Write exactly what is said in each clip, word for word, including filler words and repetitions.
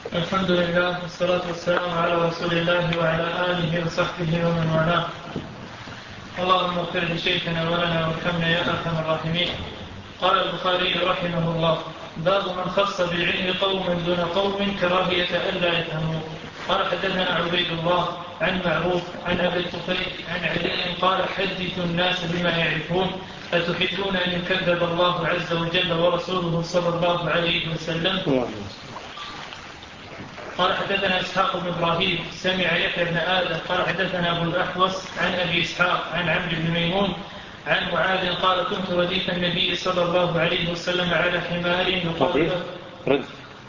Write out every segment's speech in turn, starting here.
الحمد لله والصلاة والسلام على رسول الله وعلى آله وصحبه ومن والاه. اللهم اغفر لشيخنا ولنا وارحمنا يا أرحم الراحمين. قال البخاري رحمه الله: باب من خص بالعلم قوما دون قوم كراهية ألا يفهموا. قال حدثنا عبيد الله عن معروف عن أبي الطفيل عن علي قال: حدثوا الناس بما يعرفون أتحبون أن يكذب الله عز وجل ورسوله صلى الله عليه وسلم. قال حدثنا إسحاق بن إبراهيم سمع يحيى بن آدم قال حدثنا أبو الأحوص عن أبي إسحاق عن عمرو بن ميمون عن معاذ قال: كنت رديف النبي صلى الله عليه وسلم على حمار يقال له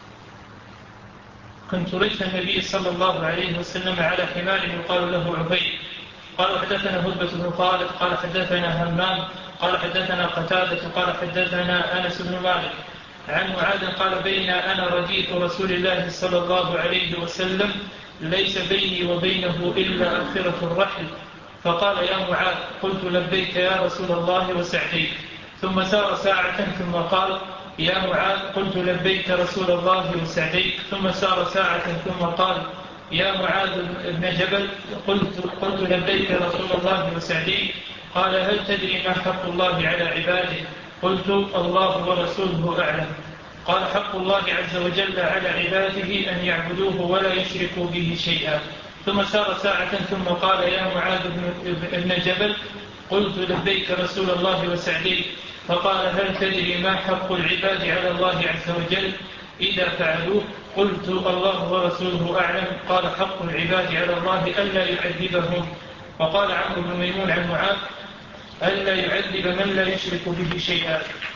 كنت رديف النبي صلى الله عليه وسلم على حمار يقال له عبيد. قال حدثنا هدبة بن خالد قال حدثنا همام قال حدثنا قتادة قال حدثنا أنس بن مالك عن معاذ قال: بين أنا رديف رسول الله صلى الله عليه وسلم ليس بيني وبينه إلا آخرة الرحل، فقال: يا معاذ. قلت: لبيك يا رسول الله وسعديك. ثم سار ساعة ثم قال: يا معاذ. قلت: لبيك رسول الله وسعديك. ثم سار ساعة ثم قال: يا معاذ بن جبل. قلت, قلت لبيك رسول الله وسعديك. قال: هل تدري ما حق الله على عباده؟ قلت: الله ورسوله أعلم. قال: حق الله عز وجل على عباده أن يعبدوه ولا يشركوا به شيئا. ثم سار ساعة ثم قال: يا معاذ بن جبل. قلت: لبيك رسول الله وسعديك. فقال: هل تدري ما حق العباد على الله عز وجل إذا فعلوه؟ قلت: الله ورسوله أعلم. قال: حق العباد على الله ألا يعذبهم. وقال عمرو بن ميمون عن معاذ: ألا يعذب من لا يشرك به شيئا.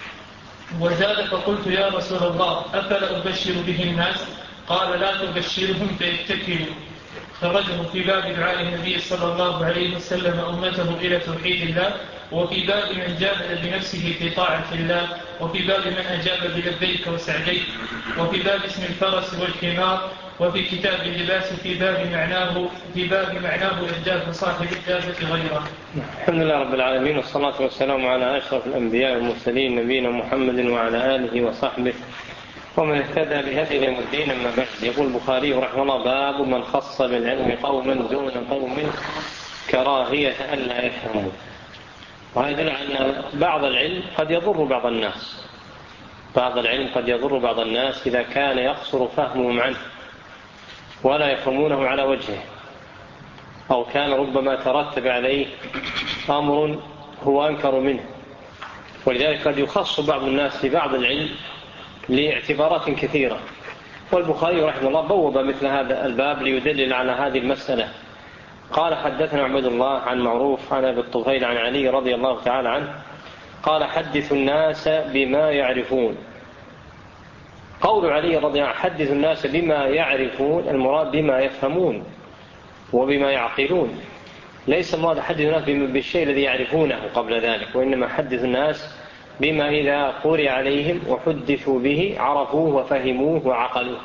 وزاد: فقلت: يا رسول الله أفلا أبشر به الناس؟ قال: لا تبشرهم فيتكلوا. خرجه في باب دعاء النبي صلى الله عليه وسلم أمته إلى توحيد الله، وفي باب من جاهد بنفسه في طاعة الله، وفي باب من أجاب بلبيك وسعديك، وفي باب اسم الفرس والحمار، وفي كتاب اللباس في باب معناه في باب معناه إرداف صاحب الدابة غيره. الحمد لله رب العالمين، والصلاة والسلام على أشرف الأنبياء والمرسلين نبينا محمد وعلى آله وصحبه ومن اهتدى بهدي يوم الدين. أما بعد، يقول البخاري رحمه الله: باب من خص بالعلم قوما دون قوم كراهية ألا يفهموا. وهذا يدل على أن بعض العلم قد يضر بعض الناس بعض العلم قد يضر بعض الناس إذا كان يقصر فهمهم عنه ولا يفهمونه على وجهه، أو كان ربما ترتب عليه أمر هو أنكر منه. ولذلك قد يخص بعض الناس ببعض العلم لاعتبارات كثيرة. والبخاري رحمه الله بوب مثل هذا الباب ليدلل على هذه المسألة. قال: حدثنا عبيد الله عن معروف عن أبي الطفيل عن علي رضي الله تعالى عنه قال: حدث الناس بما يعرفون. قول علي رضي الله عنه حدث الناس بما يعرفون، المراد بما يفهمون وبما يعقلون، ليس المراد حدث الناس بالشيء الذي يعرفونه قبل ذلك، وإنما حدث الناس بما إذا قرئ عليهم وحدثوا به عرفوه وفهموه وعقلوه.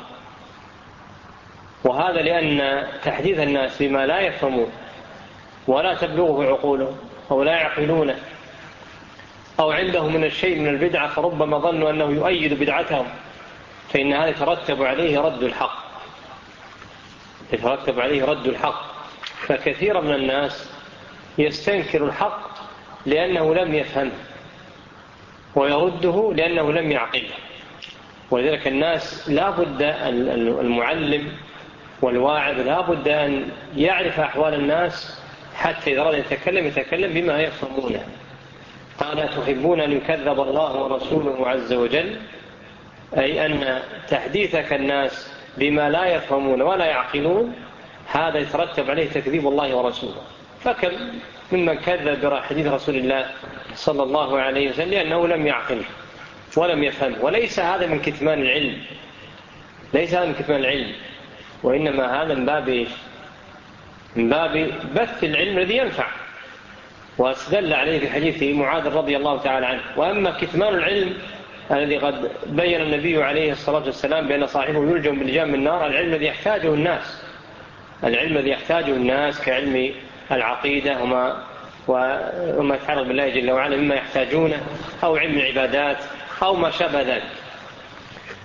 وهذا لأن تحديث الناس بما لا يفهمون ولا تبلغه عقولهم أو لا يعقلونه أو عندهم من الشيء من البدعة فربما ظنوا أنه يؤيد بدعتهم، فإن هذا يترتب عليه رد الحق يترتب عليه رد الحق فكثير من الناس يستنكر الحق لأنه لم يفهمه، ويرده لأنه لم يعقله. ولذلك الناس لا بد المعلم والواعظ لا بد أن يعرف أحوال الناس حتى إذا أراد يتكلم يتكلم بما يفهمونه. قال: تحبون أن يكذب الله ورسوله عز وجل، أي أن تحديثك الناس بما لا يفهمون ولا يعقلون هذا يترتب عليه تكذيب الله ورسوله. فكم ممن كذب بحديث رسول الله صلى الله عليه وسلم لأنه لم يعقل ولم يفهم. وليس هذا من كتمان العلم ليس هذا من كتمان العلم وإنما هذا من باب من باب بث العلم الذي ينفع، واستدل عليه في حديث معاذ رضي الله تعالى عنه. وأما كتمان العلم الذي قد بين النبي عليه الصلاة والسلام بأن صاحبه يلجم بالجام النار، العلم الذي يحتاجه الناس العلم الذي يحتاجه الناس كعلم العقيدة وما وما يتعلق بالله جل وعلا مما يحتاجونه، أو علم العبادات أو ما شابه ذلك.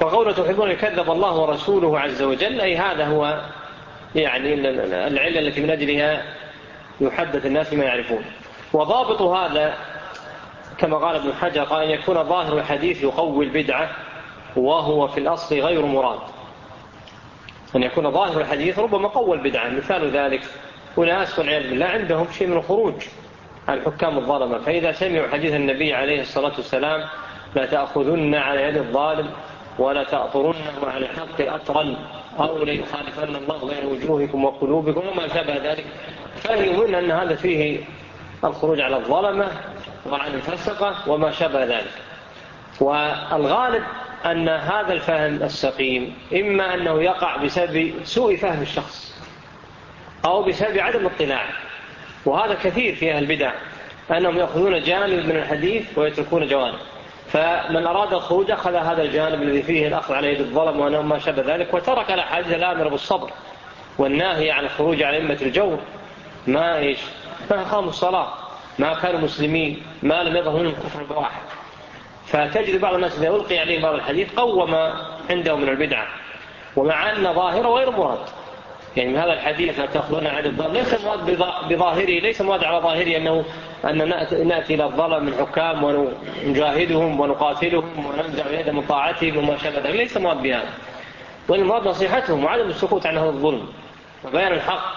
وقوله تحبون كذب الله ورسوله عز وجل، أي هذا هو يعني العلة التي من أجلها يحدث الناس ما يعرفون. وضابط هذا كما قال ابن حجر قال أن يكون ظاهر الحديث يقوي البدعة وهو في الأصل غير مراد. أن يكون ظاهر الحديث ربما قوى البدعة. مثال ذلك أناس والعياذ بالله عندهم شيء من الخروج عن حكام الظلمة، فإذا سمعوا حديث النبي عليه الصلاة والسلام لا تأخذن على يد الظالم ولا تأطرنه على الحق أطرا أو ليخالفن الله بين وجوهكم وقلوبكم وما شابه ذلك، فهمون أن هذا فيه الخروج على الظلمة وعن الفسقة وما شابه ذلك. والغالب أن هذا الفهم السقيم إما أنه يقع بسبب سوء فهم الشخص أو بسبب عدم اطلاع، وهذا كثير في أهل البدع أنهم يأخذون جانب من الحديث ويتركون جوانب. فمن أراد الخروج أخذ هذا الجانب الذي فيه الأخذ على يد الظلم وما شابه ذلك، وترك الأحاديث الآمرة بالصبر والناهي عن الخروج على أئمة الجور، ما إيش ما أقاموا الصلاة، ما كانوا مسلمين، ما لم يظهروا منهم كفر بواحد. فتجد بعض الناس إذا ألقي عليهم بعض الحديث قوى ما عندهم من البدعة، ومع أن ظاهره غير مراد. يعني من هذا الحديث لا تأخذون عن الظلم ليس مراد بظاهره، ليس مراد على ظاهره أنه أن نأتي إلى الظلم من حكام ونجاهدهم ونقاتلهم وننزع يد من طاعتهم وما شابه ذلك، ليس مراد بهذا، والمراد نصيحتهم وعدم السكوت عن هذا الظلم وبيان الحق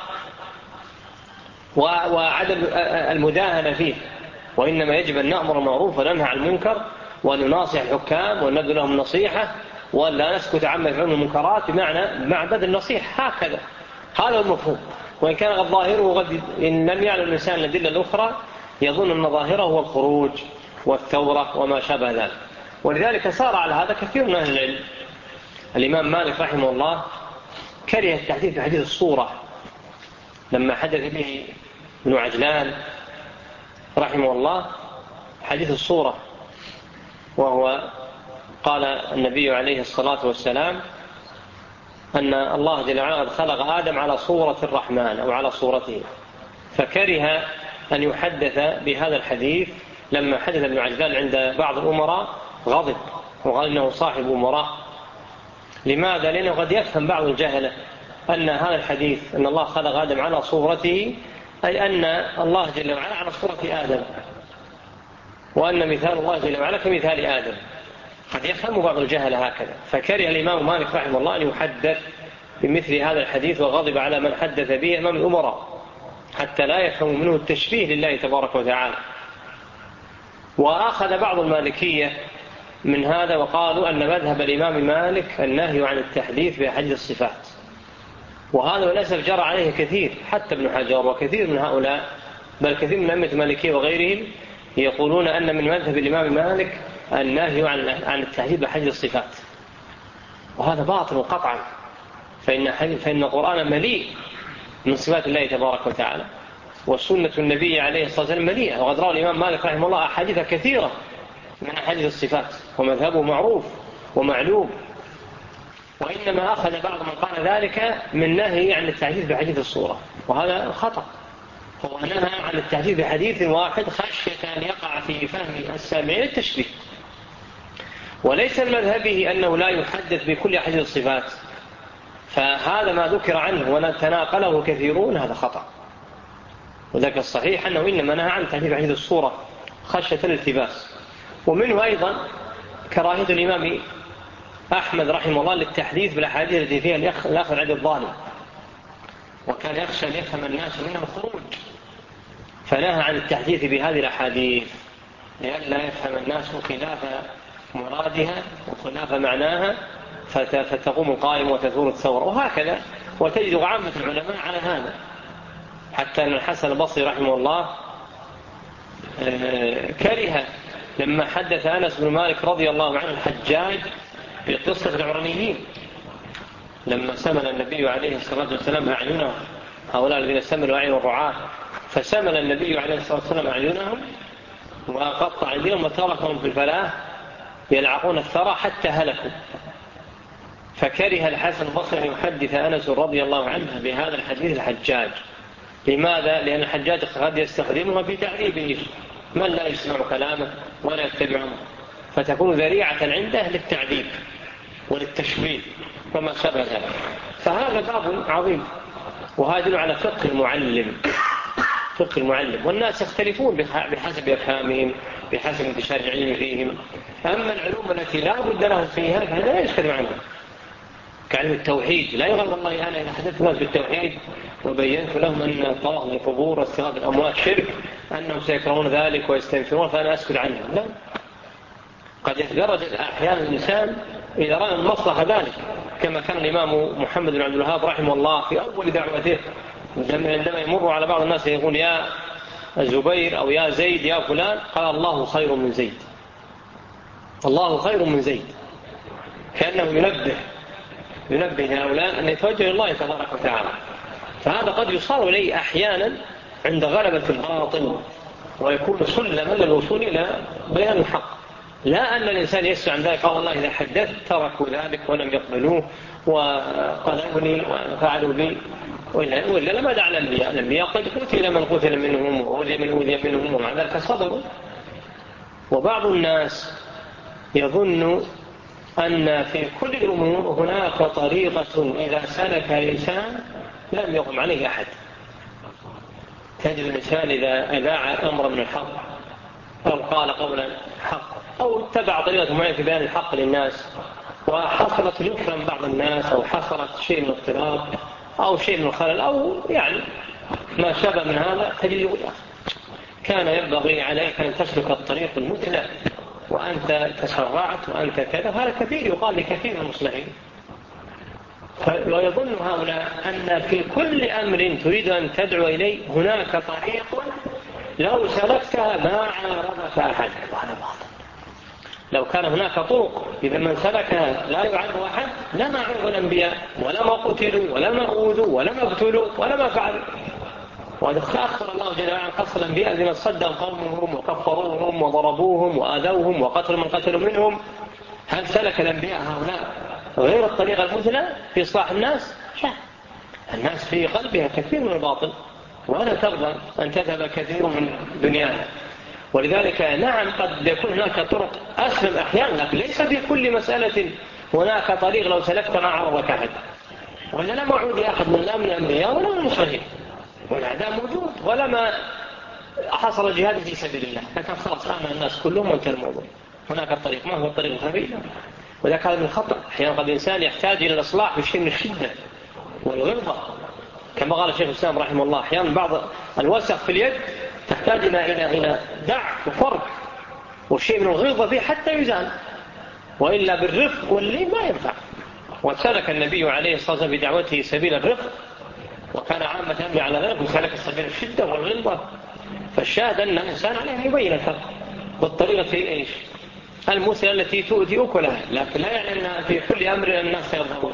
وعدم المداهنة فيه. وإنما يجب أن نأمر بالمعروف وننهى عن المنكر ونناصح الحكام ونبذل لهم النصيحة ولا نسكت عما يفعلون المنكرات، بمعنى مع بذل النصيحة. هكذا هذا المفهوم. وإن كان ظاهره قد إن لم يعلم الإنسان الأدلة الأخرى يظن أن ظاهره هو الخروج والثورة وما شابه ذلك. ولذلك صار على هذا كثير من أهل العلم. الإمام مالك رحمه الله كره التحديث بحديث الصورة لما حدث به ابن عجلان رحمه الله حديث الصورة، وهو قال النبي عليه الصلاة والسلام أن الله جل وعلا خلق آدم على صورة الرحمن أو على صورته، فكره أن يحدث بهذا الحديث. لما حدث ابن عجلان عند بعض الأمراء غضب وقال إنه صاحب أمراء. لماذا؟ لأنه قد يفهم بعض الجهلة أن هذا الحديث أن الله خلق آدم على صورته أي أن الله جل وعلا على صورة آدم، وأن مثال الله جل وعلا كمثال آدم. قد يفهم بعض الجهلة هكذا. فكره الإمام مالك رحمه الله أن يحدث بمثل هذا الحديث، وغضب على من حدث به أمام الأمراء حتى لا يفهم منه التشبيه لله تبارك وتعالى. وأخذ بعض المالكية من هذا وقالوا أن مذهب الإمام مالك النهي عن التحديث بأحاديث الصفات، وهذا للأسف جرى عليه كثير، حتى ابن حجر وكثير من هؤلاء، بل كثير من أئمة المالكية وغيرهم يقولون أن من مذهب الإمام مالك النهي عن التحديث بأحاديث الصفات، وهذا باطل قطعا. فإن, فإن القرآن مليء من صفات الله تبارك وتعالى، والسنة النبي عليه الصلاة والسلام مليئة. وقد روى الإمام مالك رحمه الله أحاديث كثيرة من أحاديث الصفات، ومذهبه معروف ومعلوم. وإنما أخذ بعض من قال ذلك من نهي عن التحديث بحديث الصورة، وهذا خطأ. هو نهى عن التحديث بحديث واحد خشية أن يقع في فهم السامعين التشبيه، وليس المذهبه أنه لا يحدث بكل أحاديث الصفات. فهذا ما ذكر عنه ونتناقله كثيرون هذا خطأ. وذلك الصحيح أنه إنما نهى عن التحديث بحديث الصورة خشية الالتباس. ومنه أيضا كراهية الإمام أحمد رحمه الله للتحديث بالأحاديث التي فيها الأخذ عند الظالم، وكان يخشى أن يفهم الناس منه الخروج، فنهى عن التحديث بهذه الأحاديث لئلا يفهم الناس خلاف مرادها وخلاف معناها فتقوم القائم وتثور الثورة، وهكذا. وتجد عامة العلماء على هذا، حتى أن الحسن البصري رحمه الله كره لما حدث أنس بن مالك رضي الله عنه الحجاج في قصة العرنيين، لما سمل النبي عليه الصلاة والسلام أعينهم، هؤلاء الذين سملوا أعين الرعاة، فسمل النبي عليه الصلاة والسلام أعينهم وقطع أيديهم وتركهم في الفلاة يلعقون الثرى حتى هلكوا. فكره الحسن البصري أن يحدث أنس رضي الله عنه بهذا الحديث الحجاج. لماذا؟ لأن الحجاج قد يستخدمها في تعذيب من لا يسمع كلامه ولا يتبعه، فتكون ذريعة عنده للتعذيب. وللتشويه وما شابه ذلك. فهذا باب عظيم، وهذا يدل على فقه المعلم فقه المعلم والناس يختلفون بحسب أفهامهم بحسب انتشار العلم فيهم. أما العلوم التي لا بد لهم فيها فهذا لا يشكل عنها، كعلم التوحيد. لا يغلب الله أنا إذا حدثت الناس بالتوحيد وبينت لهم أن الطواف القبور واستغاثة الأموات شرك أنهم سيكرهون ذلك ويستنفرون فأنا أسكت عنهم. لا، قد يتدرج أحيانا الإنسان إذا رأى المصلحة ذلك، كما كان الإمام محمد بن عبد الوهاب رحمه الله في أول دعوته عندما يمر على بعض الناس يقول يا زبير أو يا زيد يا فلان، قال الله خير من زيد، الله خير من زيد، كأنه ينبه ينبه هؤلاء أن يتوجه الله تبارك وتعالى. فهذا قد يصار إليه أحيانا عند غلبة الباطل ويكون سلما للوصول إلى بيان الحق، لا أن الإنسان يسعى عن ذلك قال الله إذا حدثت تركوا ذلك ولم يقبلوه وقالوني وفعلوا بي، وإلا, وإلا لما دعا الأنبياء الأنبياء قد قتل من قتل منهم وأوذي من أوذي منهم ومع ذلك صبروا. وبعض الناس يظن أن في كل الأمور هناك طريقة إذا سلك الإنسان لم يقم عليه أحد. تجد الإنسان إذا أذاع أمر من الحق أو قال قولا حق أو اتبع طريقة معينة في بيان الحق للناس وحصلت يفهم بعض الناس أو حصلت شيء من اضطراب أو شيء من الخلل أو يعني ما شابه من هذا، تجد كان ينبغي عليك أن تسلك الطريق المثلى وأنت تسرعت وأنت كذا. هذا كثير يقال لكثير من المصلحين. ويظن هؤلاء أن في كل أمر تريد أن تدعو إليه هناك طريق لو سلكتها ما عارضك أحد، وهذا باطل. لو كان هناك طرق إذا من سلكها لا يعرض أحد لما عرض الأنبياء ولما قتلوا ولما أوذوا ولما ابتلوا ولما فعلوا. وهذا أخبر الله جل وعلا قص الأنبياء الذين صدوا قومهم وكفروهم وضربوهم وآذوهم وقتلوا من قتلوا منهم. هل سلك الأنبياء هؤلاء غير الطريقة المثلى في إصلاح الناس؟ لا، الناس في قلبها كثير من الباطل ولا ترضى أن تذهب كثير من دنياها. ولذلك نعم قد يكون هناك طرق أسلم أحيانا، لكن ليس في كل مسألة هناك طريق لو سلكت ما عرضك أحد. ولا لا معود أحد من الأمن الأنبياء ولا من المصلحين، والأعداء موجود ولا ما حصل جهاد في سبيل الله، لكن خلاص آمن الناس كلهم وانتهى الموضوع. هناك الطريق ما هو الطريق الخفي، وذلك هذا من الخطأ. أحيانا قد الإنسان يحتاج إلى الإصلاح بشيء من الشدة والغلظة، كما قال الشيخ الإسلام رحمه الله أحيانا بعض الوسخ في اليد تحتاج إلى إلى دع وفرق وشيء من الغلظة فيه حتى يزال، وإلا بالرفق واللين ما ينفع. وسلك النبي عليه الصلاة والسلام بدعوته سبيل الرفق، وكان عامة يملي على ذلك وسلك سبيل الشدة والغلظة. فالشاهد أن الإنسان عليه أن يبين الفرق بالطريقة في إيش المثلى التي تؤتي أكلها، لكن لا يعني أن في كل أمر الناس يظهرون.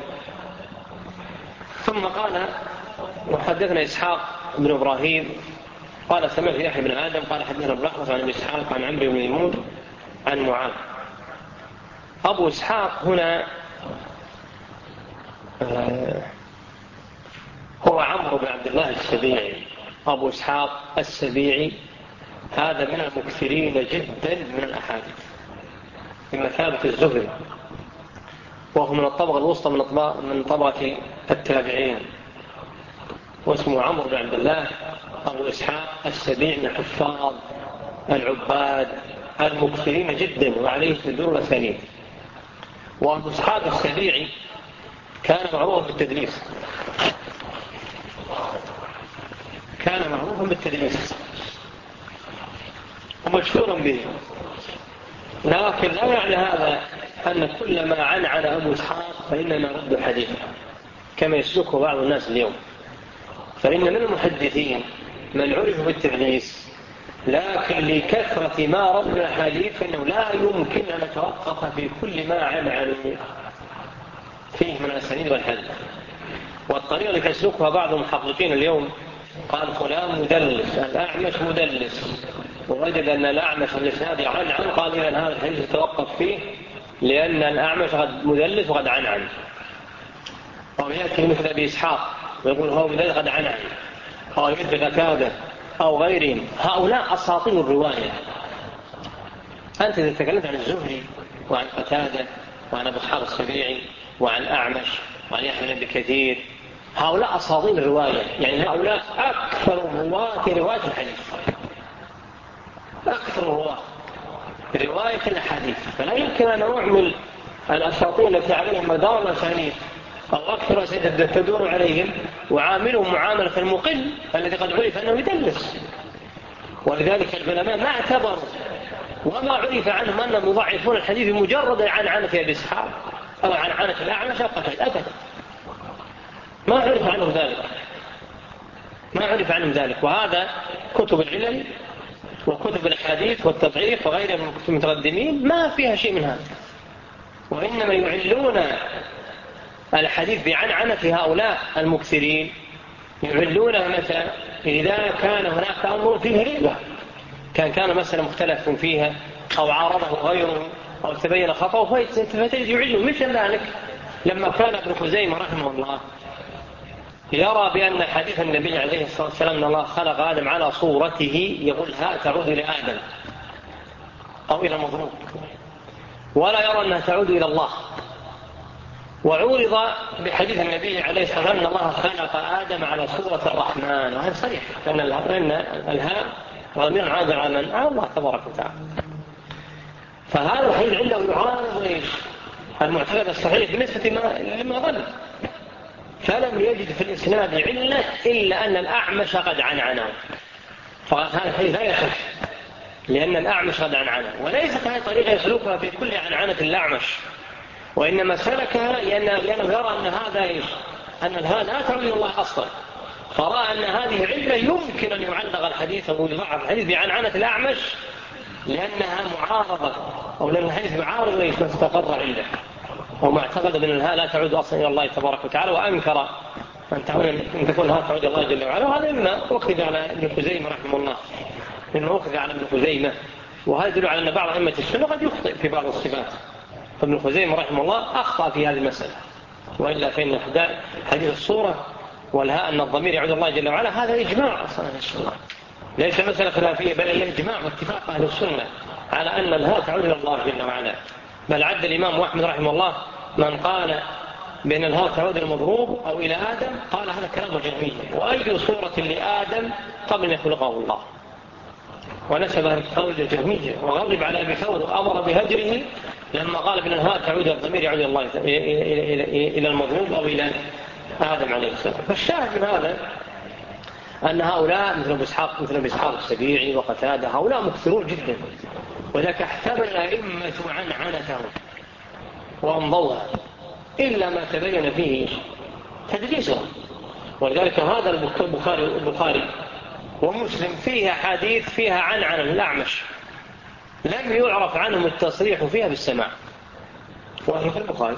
ثم قال وحدثنا إسحاق بن إبراهيم قال سمعت يحيى بن آدم قال حدثنا ابن أحمد عن إسحاق عن عمرو بن ميمون عن معاذ. أبو إسحاق هنا هو عمرو بن عبد الله السبيعي. أبو إسحاق السبيعي هذا من المكثرين جدا من الأحاديث بمثابة الزهري، وهو من الطبقة الوسطى من من طبقة التابعين، واسمه عمرو بن عبد الله أبو إسحاق السبيعي من الحفاظ العباد المكثرين جدا وعليه تدور الثانية. وأبو إسحاق السبيعي كان معروفا بالتدليس، كان معروفا بالتدليس ومشهورا به، لكن لا يعني هذا أن كل ما عن عن أبو إسحاق فإننا نرد حديثه كما يسلكه بعض الناس اليوم. فإن من المحدثين من عرف بالتدليس، لكن لكثرة ما رد من الحديث فإنه لا يمكن أن نتوقف في كل ما عن عن فيه من الأسانيد والحديث. والطريقة اللي يسلكها بعض المحققين اليوم قال فلان مدلس، الأعمش مدلس، ووجد أن الأعمش الإسناد عن عن قال إذن هذا الحديث يتوقف فيه لأن الأعمش قد مدلس وقد عن عن. أو يأتي مثل أبي إسحاق ويقول هو مدلس قد عن عن، أو مثل قتادة أو غيرهم. هؤلاء أساطين الرواية. أنت إذا تكلمت عن الزهري وعن قتادة وعن أبو إسحاق السبيعي وعن أعمش وعن يحيى بن كثير. هؤلاء أصابين الرواية، يعني هؤلاء أكثر رواة رواية الحديث، أكثر رواة رواية الحديث. فلا يمكن أن أعمل الأساطين التي عليهم مدار الأسانيد أو أكثر أسانيد تدور عليهم وعاملهم معاملة المقل الذي قد عرف أنه يدلس. ولذلك العلماء ما اعتبروا وما عرف عنهم أنهم يضعفون الحديث بمجرد عن عنة أبي إسحاق أو عن عنة الأعمش أبدا، ما عرف عنهم ذلك، ما عرف عنهم ذلك. وهذا كتب العلل وكتب الحديث والتضعيف وغيرها من كتب المتقدمين ما فيها شيء من هذا، وإنما يعلون الحديث بعنعنة هؤلاء المكثرين، يعلونه مثلا إذا كان هناك أمر فيه ريبة، كان كان مثلا مختلف فيها أو عارضه غيره أو تبين خطأه فتجد يعلم. مثل ذلك لما كان ابن خزيمة رحمه الله يرى بأن حديث النبي عليه الصلاة والسلام أن الله خلق آدم على صورته يقول ها تعود إلى آدم أو إلى مضروب، ولا يرى أنها تعود إلى الله. وعورض بحديث النبي عليه الصلاة والسلام أن الله خلق آدم على صورة الرحمن، وهذا صريح لأن الهاء ضمير عاد على من؟ على الله تبارك وتعالى. فهذا الحديث عنده يعارض المعتقد الصحيح بالنسبة لما ظن، فلم يجد في الإسناد علة إلا أن الأعمش قد عنعنه، فهذا الحديث لا يصح لأن الأعمش قد عنعنه، وليست هذه طريقة يسلكها في كل عنعنة الأعمش، وإنما سلكها لأنه يرى أن هذا أن هذا لا تعود إلى الله أصلا، فرأى أن هذه علة يمكن أن يعلق الحديث أو يضعف الحديث بعنعنة الأعمش لأنها معارضة أو لأن الحديث معارض ليس استقر عنده، وما اعتقد من الها لا تعود أصلا إلى الله تبارك وتعالى، وأنكر أن تكون ها تعود الله جل وعلا. وهذا إما أخذ على ابن خزيمة رحمه الله، إنه أخذ على ابن خزيمة، وهذا يدل على أن بعض أئمة السنة قد يخطئ في بعض الصفات، فابن خزيمة رحمه الله أخطأ في هذه المسألة. وإلا فإن حديث الصورة والهاء أن الضمير يعود الله جل وعلا هذا إجماع أصلا في السنة، ليس مسألة خلافية بل هي إجماع واتفاق أهل السنة على أن الهاء تعود إلى الله جل وعلا. بل عد الإمام أحمد رحمه الله من قال بأن الهاء تعود إلى المضروب أو إلى آدم قال هذا كلام جهمي، وأي صورة لآدم قبل أن يخلقه الله، ونسب القول الجهمية وغضب على أبي ثور وأمر بهجره لما قال بأن الهاء تعود الضمير يعود الله إلى المضروب أو إلى آدم عليه السلام. فالشاهد من هذا أن هؤلاء مثل أبو إسحاق مثل أبو إسحاق السبيعي وقتادة هؤلاء مكثرون جدا، وذاك احتمل الأئمة عن عنتهم وأمضوها إلا ما تبين فيه تدليسهم. ولذلك هذا البخاري البخاري ومسلم فيها حديث فيها عن عن الأعمش لم يعرف عنهم التصريح فيها بالسماع، وهي في البخاري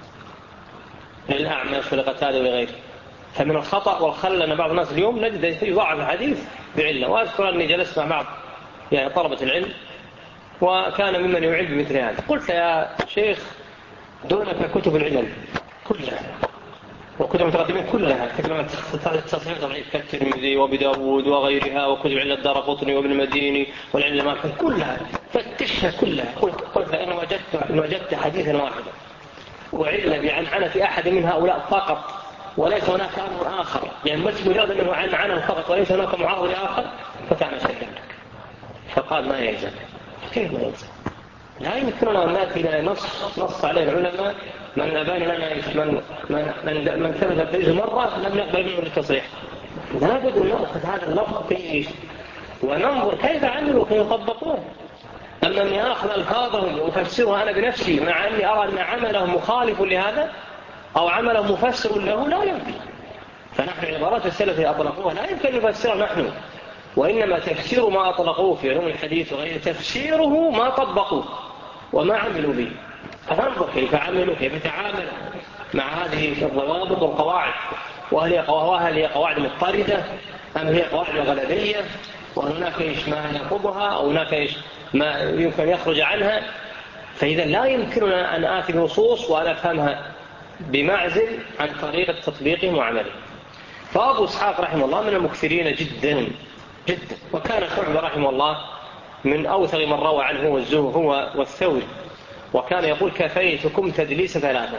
للأعمش ولقتادة ولغيره. فمن الخطأ والخل أن بعض الناس اليوم نجد يضعف الحديث بعلة. وأذكر أني جلست مع بعض يعني طلبة العلم وكان ممن يعلم بمثل هذا، قلت يا شيخ دونك كتب العلم كلها وكتب المتقدمين كلها كلمة تصحيح ضعيف كالترمذي وابي داود وغيرها وكتب علة الدارقطني وابن المديني والعلة كلها فتشها كلها. قلت إن وجدت, إن وجدت حديثا واحدا وعلة بعنعنة أحد من هؤلاء فقط وليس هناك أمر آخر، يعني مش مجرد أنه عن عنه فقط وليس هناك معارض آخر فكان سلم لك. فقال ما يلزم. كيف ما يلزم؟ لا يمكننا أن نأتي إلى نص نص عليه العلماء من أبان لنا من من من, من ثبت الدليل مرة لم نقبل منه التصريح. لابد أن نأخذ هذا اللفظ فيه وننظر كيف عملوا كيف يطبقوه. أما أني أخذ ألفاظهم وأفسرها أنا بنفسي مع أني أرى أن عمله مخالف لهذا أو عمله مفسر له لا يمكن. فنحن عبارات السلف أطلقوها لا يمكن نفسرها نحن، وإنما تفسير ما أطلقوه في علوم الحديث وغير تفسيره ما طبقوه وما عملوا به. فننظر كيف عملوا كيف تعامل مع هذه الضوابط والقواعد، وهل هي قواعد مضطردة أم هي قواعد غلبية وهناك إيش ما ينقضها أو هناك إيش ما يمكن يخرج عنها. فإذا لا يمكننا أن آتي بنصوص وأن أفهمها بمعزل عن طريقة تطبيقهم وعملهم. فأبو إسحاق رحمه الله من المكثرين جدا جدا، وكان شعبة رحمه الله من أوثق من روى عنه والزهر هو والثوري وكان يقول كفيتكم تدليس ثلاثة،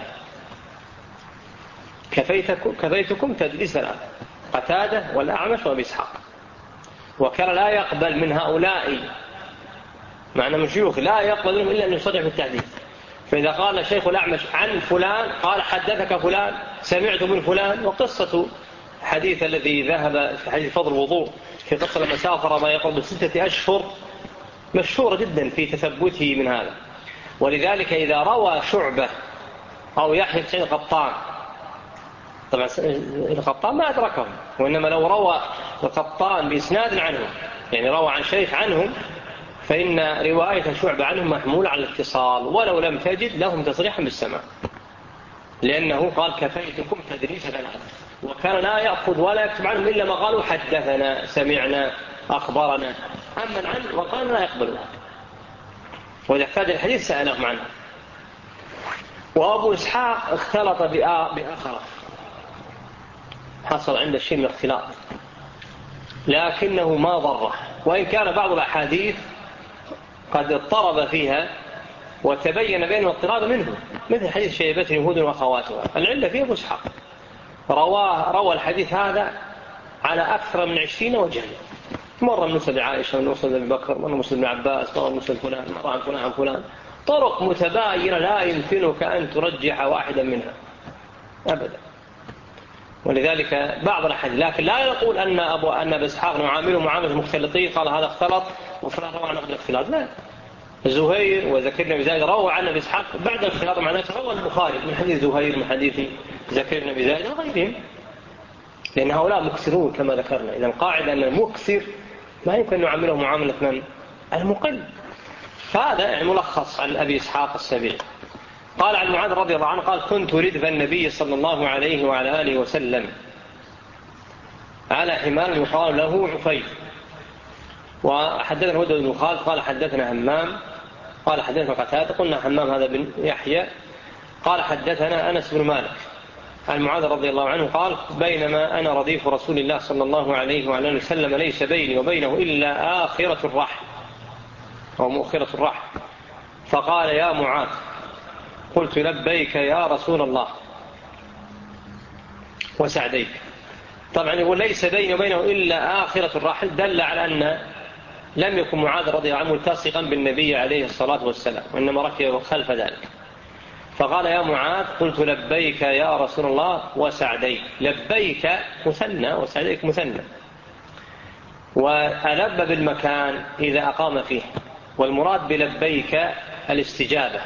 كفيتكم, كفيتكم تدليس ثلاثة، قتادة والأعمش وأبي إسحاق. وكان لا يقبل من هؤلاء معنى من شيوخ لا يقبل منهم إلا أن يصرح بالتحديث. فإذا قال الشيخ الأعمش عن فلان قال حدثك فلان سمعت من فلان. وقصة حديث الذي ذهب في حديث فضل الوضوء في قصة لما سافر ما يقرب ستة أشهر مشهورة جدا في تثبته من هذا. ولذلك إذا روى شعبة أو يحيى بن القطان، طبعا القطان ما أدركهم، وإنما لو روى القطان بإسناد عنهم يعني روى عن شيخ عنهم فإن رواية شعبة عنهم محمولة على الاتصال ولو لم تجد لهم تصريحا بالسماع، لأنه قال كفيتكم تدريس ثلاثة. وكان لا يأخذ ولا يكتب عنهم إلا ما قالوا حدثنا سمعنا أخبرنا، أما عنه وقال لا يقبلها، وإذا احتاج الحديث سألهم عنه. وأبو إسحاق اختلط بآخر، حصل عنده شيء من اختلاط لكنه ما ضره، وإن كان بعض الأحاديث قد اضطرب فيها وتبين بينه اضطراب منه، مثل حديث شيبة يهود وأخواتها. العلة فيه أبو إسحاق رواه روى الحديث هذا على أكثر من عشرين وجها، مرة من مسند عائشة، من مسند أبي بكر، مرة من مسند ابن عباس، مرة من مسند فلان، مرة عن فلان عن فلان، طرق متباينة لا يمكنك أن ترجح واحدا منها أبدا. ولذلك بعض الأحاديث، لكن لا يقول أن أبو أن أبي إسحاق نعامله معاملة المختلطين، قال هذا اختلط وفلان روى عن قبل الاختلاط، لا. زهير وزكير بن زايد روى عن أبي إسحاق بعد الاختلاط مع نفسه، روى البخاري من حديث زهير من حديث زكير بن زايد وغيرهم، لأن هؤلاء مكثرون كما ذكرنا. إذا القاعدة أن المكثر ما يمكن أن نعامله معاملة من المقل. فهذا يعني ملخص عن أبي إسحاق السبيعي. قال عن معاذ رضي الله عنه قال كنت ردف النبي صلى الله عليه وعلى آله وسلم على حمار يقال له عفيف. وحدثنا هدى بن خالد قال حدثنا همام قال حدثنا قتادة، قلنا همام هذا بن يحيى قال حدثنا أنس بن مالك عن معاذ رضي الله عنه قال بينما أنا رديف رسول الله صلى الله عليه وعلى آله وسلم ليس بيني وبينه إلا آخرة الرحل أو مؤخرة الرحل، فقال يا معاذ، قلت لبيك يا رسول الله وسعديك. طبعا يقول ليس بيني وبينه إلا آخرة الرحل، دل على أن لم يكن معاذ رضي الله عنه ملتصقا بالنبي عليه الصلاة والسلام، وإنما ركب خلف ذلك. فقال يا معاذ، قلت لبيك يا رسول الله وسعديك. لبيك مثنى وسعديك مثنى، وألب بالمكان إذا أقام فيه، والمراد بلبيك الاستجابة،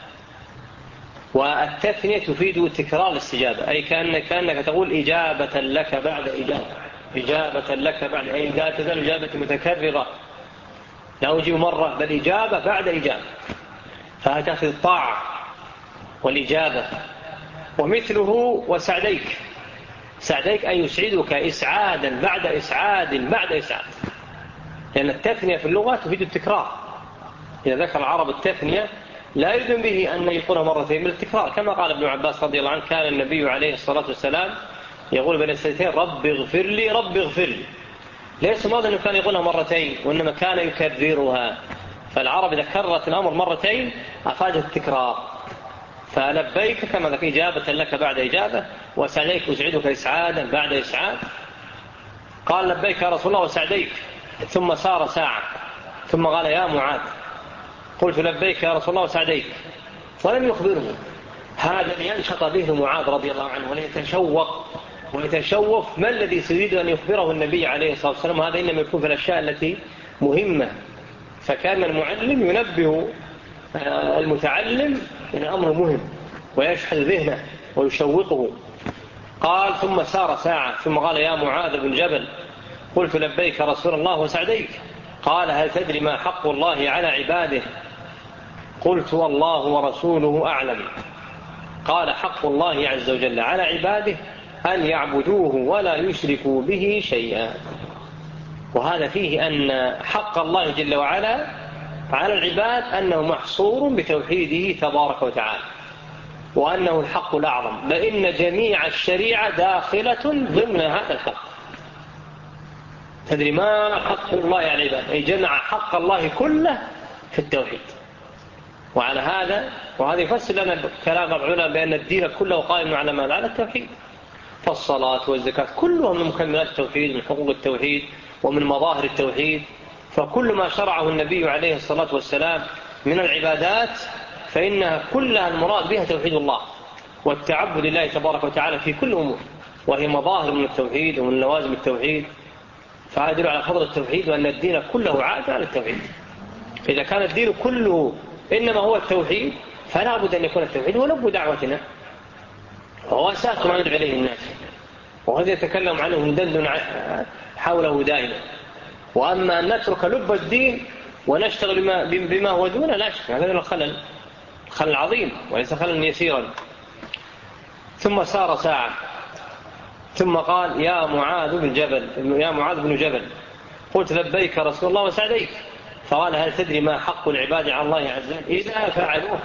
والتثنية تفيد تكرار الاستجابة، أي كأنك, كأنك تقول إجابة لك بعد إجابة، إجابة لك بعد، أي لا تزال إجابة متكررة، لا أجيب مرة بل إجابة بعد إجابة، فهتأخذ الطاعة والإجابة. ومثله وسعديك، سعديك أن يسعدك إسعادا بعد إسعاد بعد إسعاد، لأن التثنية في اللغة تفيد التكرار. إذا ذكر العرب التثنية لا يلزم به أن يقولها مرتين من التكرار، كما قال ابن عباس رضي الله عنه كان النبي عليه الصلاة والسلام يقول بين السنتين رب اغفر لي رب اغفر لي، ليس ماذا أنه كان يقولها مرتين، وإنما كان يكررها. فالعرب إذا كررت الأمر مرتين أفادت التكرار. فلبيك كما ذلك إجابة لك بعد إجابة، وسعديك أسعدك إسعادا بعد إسعاد. قال لبيك يا رسول الله وسعديك، ثم سار ساعة ثم قال يا معاذ، قلت لبيك يا رسول الله وسعديك، ولم يخبره. هذا لينشط به معاذ رضي الله عنه وليتشوق ويتشوف ما الذي سيريد أن يخبره النبي عليه الصلاة والسلام. هذا إنما يكون في الأشياء التي مهمة، فكان المعلم ينبه المتعلم إن أمر مهم ويشحذ ذهنه ويشوقه. قال ثم سار ساعة ثم قال يا معاذ بن جبل، قلت لبيك رسول الله وسعديك. قال هل تدري ما حق الله على عباده؟ قلت والله ورسوله أعلم. قال حق الله عز وجل على عباده أن يعبدوه ولا يشركوا به شيئا. وهذا فيه أن حق الله جل وعلا على العباد أنه محصور بتوحيده تبارك وتعالى، وأنه الحق الأعظم، فإن جميع الشريعة داخلة ضمن هذا الحق. تدري ما حق الله على العباد، أي جمع حق الله كله في التوحيد. وعلى هذا وهذا يفسر لنا كلام العلماء بأن الدين كله قائم على ماذا؟ على التوحيد. فالصلاة والزكاة كلها من مكملات التوحيد، من حقوق التوحيد ومن مظاهر التوحيد. فكل ما شرعه النبي عليه الصلاة والسلام من العبادات فإنها كلها المراد بها توحيد الله والتعبد لله تبارك وتعالى في كل أمور، وهي مظاهر من التوحيد ومن لوازم التوحيد. فهذا يدل على فضل التوحيد وأن الدين كله عاد على التوحيد. إذا كان الدين كله إنما هو التوحيد فلا بد أن يكون التوحيد هو لب دعوتنا، وهو أساس ما ندعو إليه الناس، وهذا يتكلم عنه مدندن حوله دائما. وأما أن نترك لب الدين ونشتغل بما, بما هو دون لا شك هذا الخلل خلل عظيم وليس خلل يسيرا. ثم سار ساعة ثم قال يا معاذ بن جبل يا معاذ بن جبل قلت لبيك رسول الله وسعديك. فقال هل تدري ما حق العباد على الله عز وجل إذا فعلوه؟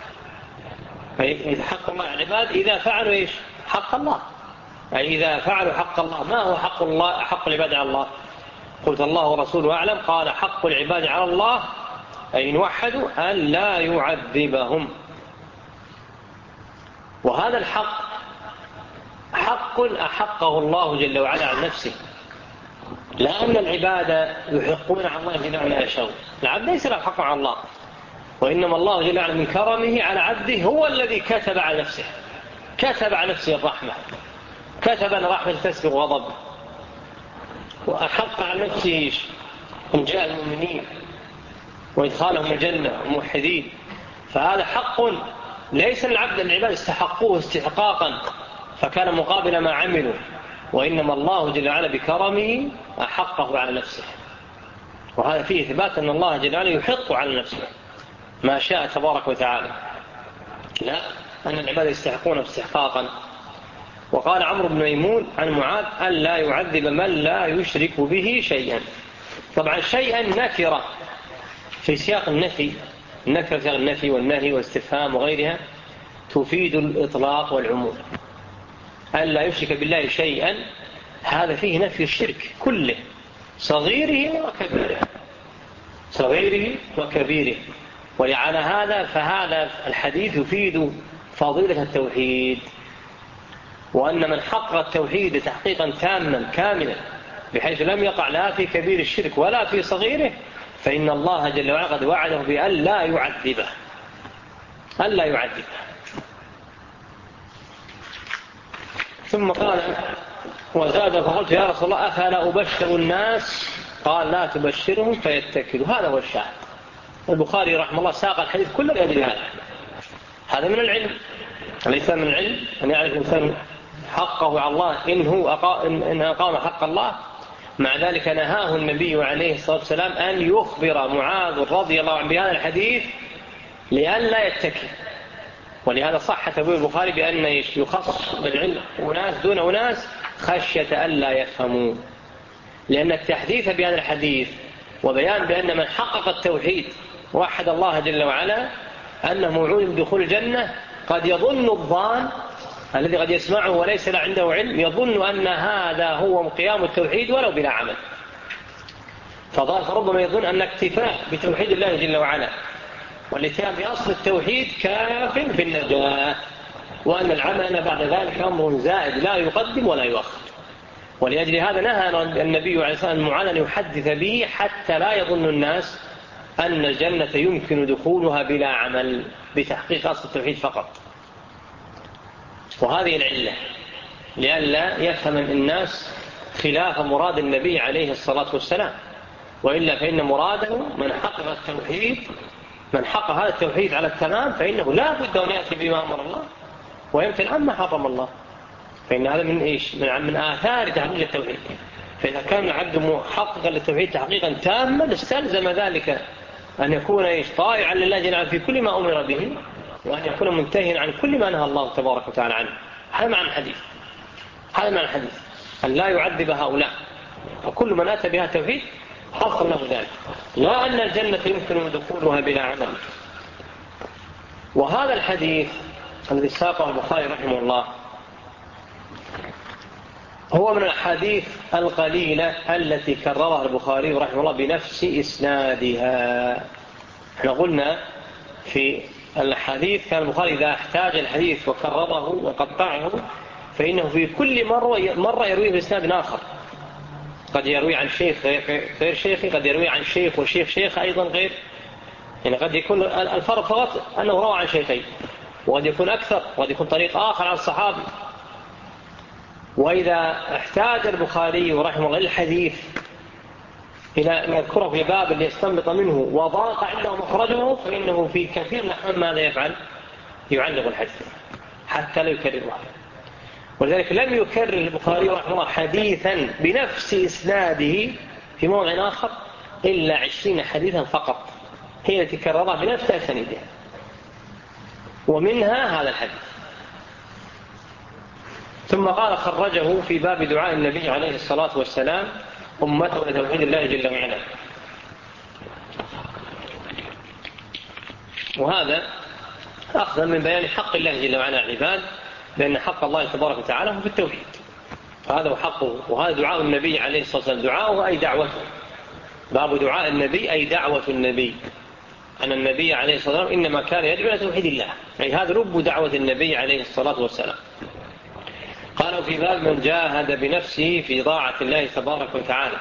حق الله على العباد إذا فعلوا إيش؟ حق الله، أي إذا فعلوا حق الله. ما هو حق الله حق العباد على الله؟ قلت الله ورسوله أعلم. قال حق العباد على الله أي إن وحدوا أن لا يعذبهم. وهذا الحق حق أحقه الله جل وعلا عن نفسه، لأن العبادة يحقون على الله جل وعلا يشاء. العبد ليس له حق على الله، وإنما الله جل وعلا من كرمه على عبده هو الذي كتب على نفسه كتب على نفسه الرحمة، كتب أن رحمة تسبق غضب، وأحق على نفسه إنجاء المؤمنين وإدخالهم الجنة الموحدين. فهذا حق ليس العبد العباد استحقوه استحقاقا فكان مقابل ما عملوا، وإنما الله جل وعلا بكرمه أحقه على نفسه. وهذا فيه إثبات أن الله جل وعلا يحق على نفسه ما شاء تبارك وتعالى، لا أن العباد يستحقون استحقاقا. وقال عمرو بن ميمون عن معاذ أن لا يعذب من لا يشرك به شيئا. طبعا شيئا نكرة في سياق النفي، النكرة في النفي والنهي والاستفهام وغيرها تفيد الإطلاق والعموم. أن لا يشرك بالله شيئا هذا فيه نفي الشرك كله صغيره وكبيره صغيره وكبيره. ولعلى هذا فهذا الحديث يفيد فضيلة التوحيد، وأن من حقق التوحيد تحقيقا تاما كاملا بحيث لم يقع لا في كبير الشرك ولا في صغيره فإن الله جل وعلا قد وعده بأن لا يعذبه أن لا يعذبه. ثم قال وزاد فقلت يا رسول الله أفلا أبشر الناس؟ قال لا تبشرهم فيتكلوا. هذا هو الشاهد. البخاري رحمه الله ساق الحديث كله لأجل هذا. هذا من العلم، ليس من العلم أن يعرف الإنسان حقه على الله إن هو أقام, إن أقام حق الله. مع ذلك نهاه النبي عليه الصلاة والسلام أن يخبر معاذ رضي الله عنه بهذا الحديث لأن لا يتكل. ولهذا صح تبويب البخاري بأن يخص بالعلم أناس دون أناس خشية أن لا يفهموا، لأن التحديث بهذا الحديث وبيان بأن من حقق التوحيد وحد الله جل وعلا أنه موعود بدخول الجنة قد يظن الظان الذي قد يسمعه وليس له عنده علم يظن أن هذا هو قيام التوحيد ولو بلا عمل، فربما يظن أن اكتفاء بتوحيد الله جل وعلا والاتيان بأصل التوحيد كاف في النجاة، وأن العمل بعد ذلك أمر زائد لا يقدم ولا يؤخر. ولأجل هذا نهى النبي عليه الصلاة والسلام معاذ أن يحدث به حتى لا يظن الناس أن الجنة يمكن دخولها بلا عمل بتحقيق أصل التوحيد فقط. وهذه العلة لئلا يفهم الناس خلاف مراد النبي عليه الصلاة والسلام، وإلا فإن مراده من حقق التوحيد من حقق هذا التوحيد على التمام فإنه لا بد أن يأتي بما أمر الله ويمتنع عما حرم الله، فإن هذا من إيش؟ من, من آثار تحقيق التوحيد. فإذا كان العبد محققا للتوحيد تحقيقا تاما استلزم ذلك أن يكون إيش؟ طائعا لله جل وعلا في كل ما أمر به، وأن يكون منتهيا عن كل ما نهى الله تبارك وتعالى عنه. هذا معنى الحديث هذا معنى الحديث أن لا يعذب هؤلاء، وكل من أتى بها توحيد حصل له ذلك، لا أن الجنة يمكن دخولها بلا عمل. وهذا الحديث الذي ساقه البخاري رحمه الله هو من الأحاديث القليلة التي كررها البخاري رحمه الله بنفس إسنادها. احنا قلنا في الحديث كان البخاري إذا احتاج الحديث وكرره وقطعه فإنه في كل مرة مرة يرويه بإسناد آخر، قد يروي عن شيخ غير شيخي، قد يروي عن شيخ وشيخ شيخ أيضا غير، يعني قد يكون الفرق فقط أنه روى عن شيخين، وقد يكون أكثر، وقد يكون طريق آخر عن الصحابي. وإذا احتاج البخاري رحمه الله الحديث إلى أن يذكره في باب اللي يستنبط منه وضاق عنده مخرجه فإنه في كثير من الأحوال ماذا يفعل؟ يعلق الحديث حتى لا يكرره. ولذلك لم يكرر البخاري رحمه الله حديثا بنفس إسناده في موضع آخر إلا عشرين حديثا فقط هي التي كررها بنفس أسانيدها، ومنها هذا الحديث. ثم قال خرجه في باب دعاء النبي عليه الصلاة والسلام أمته لتوحيد الله جل وعلا. وهذا أخذ من بيان حق الله جل وعلا العباد، لأن حق الله تبارك وتعالى هو في التوحيد، فهذا هو حقه. وهذا دعاء النبي عليه الصلاة والسلام، دعاءه أي دعوته، باب دعاء النبي أي دعوة النبي، أن النبي عليه الصلاة والسلام إنما كان يدعو إلى توحيد الله، أي هذا رب دعوة النبي عليه الصلاة والسلام. قالوا في باب من جاهد بنفسه في طاعة الله تبارك وتعالى.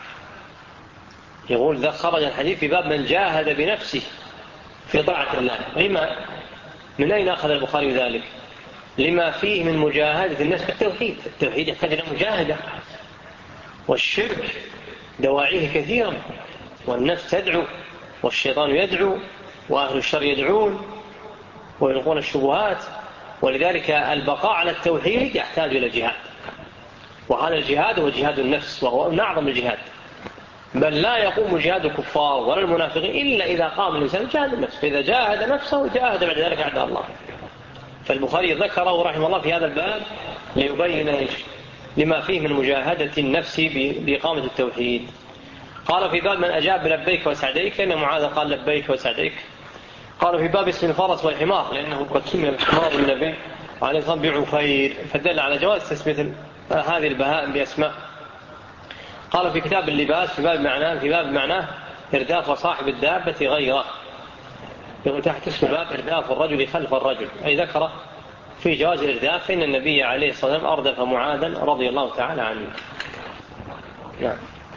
يقول ذا خرج الحديث في باب من جاهد بنفسه في طاعة الله. لما؟ من أين أخذ البخاري ذلك؟ لما فيه من مجاهدة الناس بالتوحيد. التوحيد يحتاج إلى مجاهدة، والشرك دواعيه كثيرا، والنفس تدعو والشيطان يدعو وأهل الشر يدعون ويلقون الشبهات. ولذلك البقاء على التوحيد يحتاج إلى جهاد، وهذا الجهاد هو جهاد النفس، وهو من أعظم الجهاد، بل لا يقوم جهاد الكفار ولا المنافقين إلا إذا قام الإنسان جهاد النفس، فإذا جاهد نفسه جاهد بعد ذلك أعداء الله. فالبخاري ذكره رحمه الله في هذا الباب ليبين إيش لما فيه من مجاهدة النفس بإقامة التوحيد. قال في باب من أجاب لبيك وسعديك، أن معاذ قال لبيك وسعديك. قالوا في باب اسم الفرس والحمار، لأنه قد سمي الحمار النبي عليه الصلاة والسلام بعفير، فدل على جواز تسمية هذه البهائم بأسماء. قال في كتاب اللباس في باب معناه في باب معناه إرداف صاحب الدابة غيره، يقول تحت اسم باب إرداف الرجل خلف الرجل، أي ذكر في جواز الإرداف، فإن النبي عليه الصلاة والسلام أردف معاذا رضي الله تعالى عنه. نعم.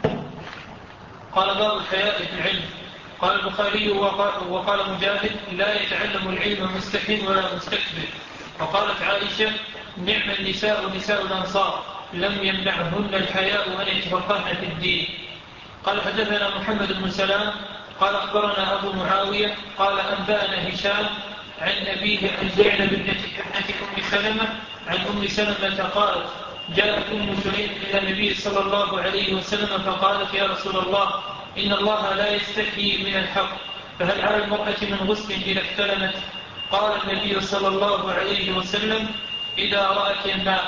قال باب الحياء في العلم. قال البخاري وقال مجاهد لا يتعلم العلم مستحي ولا مستكبر. وقالت عائشة نعم النساء نساء الأنصار لم يمنعهن الحياء أن يتفقهن في الدين. قال حدثنا محمد بن سلام قال أخبرنا أبو معاوية قال أنبأنا هشام عن أبيه عن زينب ابنة أم سلمة عن أم سلمة قالت جاءت أم سليم إلى النبي صلى الله عليه وسلم فقالت يا رسول الله إن الله لا يستحيي من الحق، فهل على المرأة من غسل إذا احتلمت؟ قال النبي صلى الله عليه وسلم إذا رأت الماء.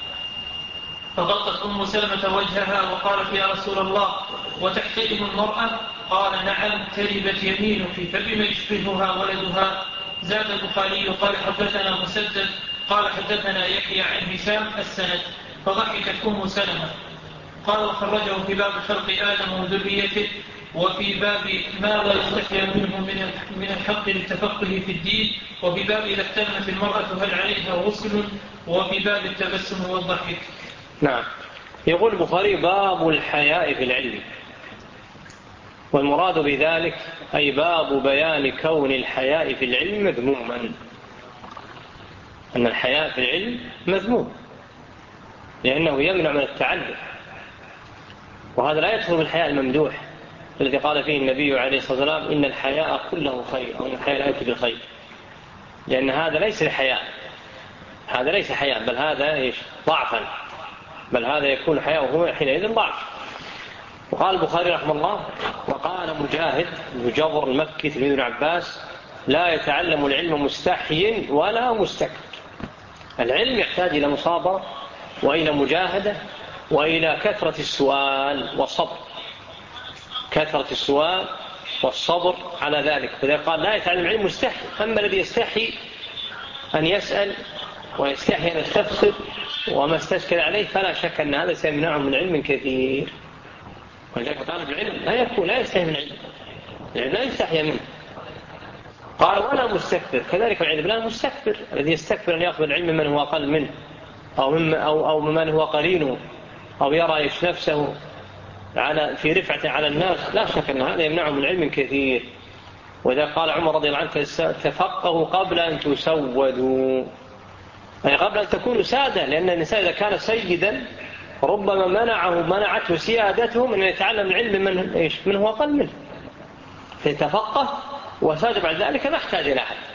فغطت أم سلمة وجهها وقالت يا رسول الله وتحتلم المرأة؟ قال نعم تربت يمينك، فبما يشبهها ولدها. زاد البخاري قال حدثنا مسدد قال حدثنا يحيى عن هشام السند. فضحكت أم سلمة. قال وخرجه في باب خلق آدم وذريته، وفي باب ما لا يستحيا منه من الحق للتفقه في الدين، وفي باب إذا احتلمت المرأة هل عليها غسل، وفي باب التبسم والضحك. نعم. يقول البخاري باب الحياء في العلم، والمراد بذلك أي باب بيان كون الحياء في العلم مذموما، أن الحياء في العلم مذموم لأنه يمنع من التعلم، وهذا لا يدخل بالحياء الممدوح الذي قال فيه النبي عليه الصلاة والسلام إن الحياء كله خير، أو إن الحياء لا يأتي بالخير، لأن هذا ليس الحياء، هذا ليس حياء، بل هذا إيش ضعفا، بل هذا يكون حياء وهو حينئذ ضعف. وقال البخاري رحمه الله وقال مجاهد مجبر المكي تلميذ ابن عباس لا يتعلم العلم مستحي ولا مستكبر. العلم يحتاج إلى مصابرة وإلى مجاهدة وإلى كثرة السؤال والصبر، كثرة السؤال والصبر على ذلك. فإذا قال لا يتعلم العلم مستحي، أما الذي يستحي أن يسأل ويستحي أن يستفسر وما استشكل عليه فلا شك أن هذا سيمنعه من علم كثير. ولذلك طالب العلم لا يكون لا يستحي من العلم، العلم لا يستحي منه، قال ولا مستكبر، كذلك العلم لا مستكبر الذي يستكبر أن يأخذ العلم من هو أقل منه أو من أو أو من هو قرينه أو يرى إيش نفسه على في رفعة على الناس، لا شك أن هذا يمنعه من علم كثير. وإذا قال عمر رضي الله عنه تفقهوا قبل أن تسودوا، أي قبل أن تكونوا سادة، لأن الإنسان إذا كان سيدا ربما منعه منعته سيادته من أن يتعلم العلم من إيش من هو أقل منه، فيتفقه وساد بعد ذلك ما احتاج إلى أحد.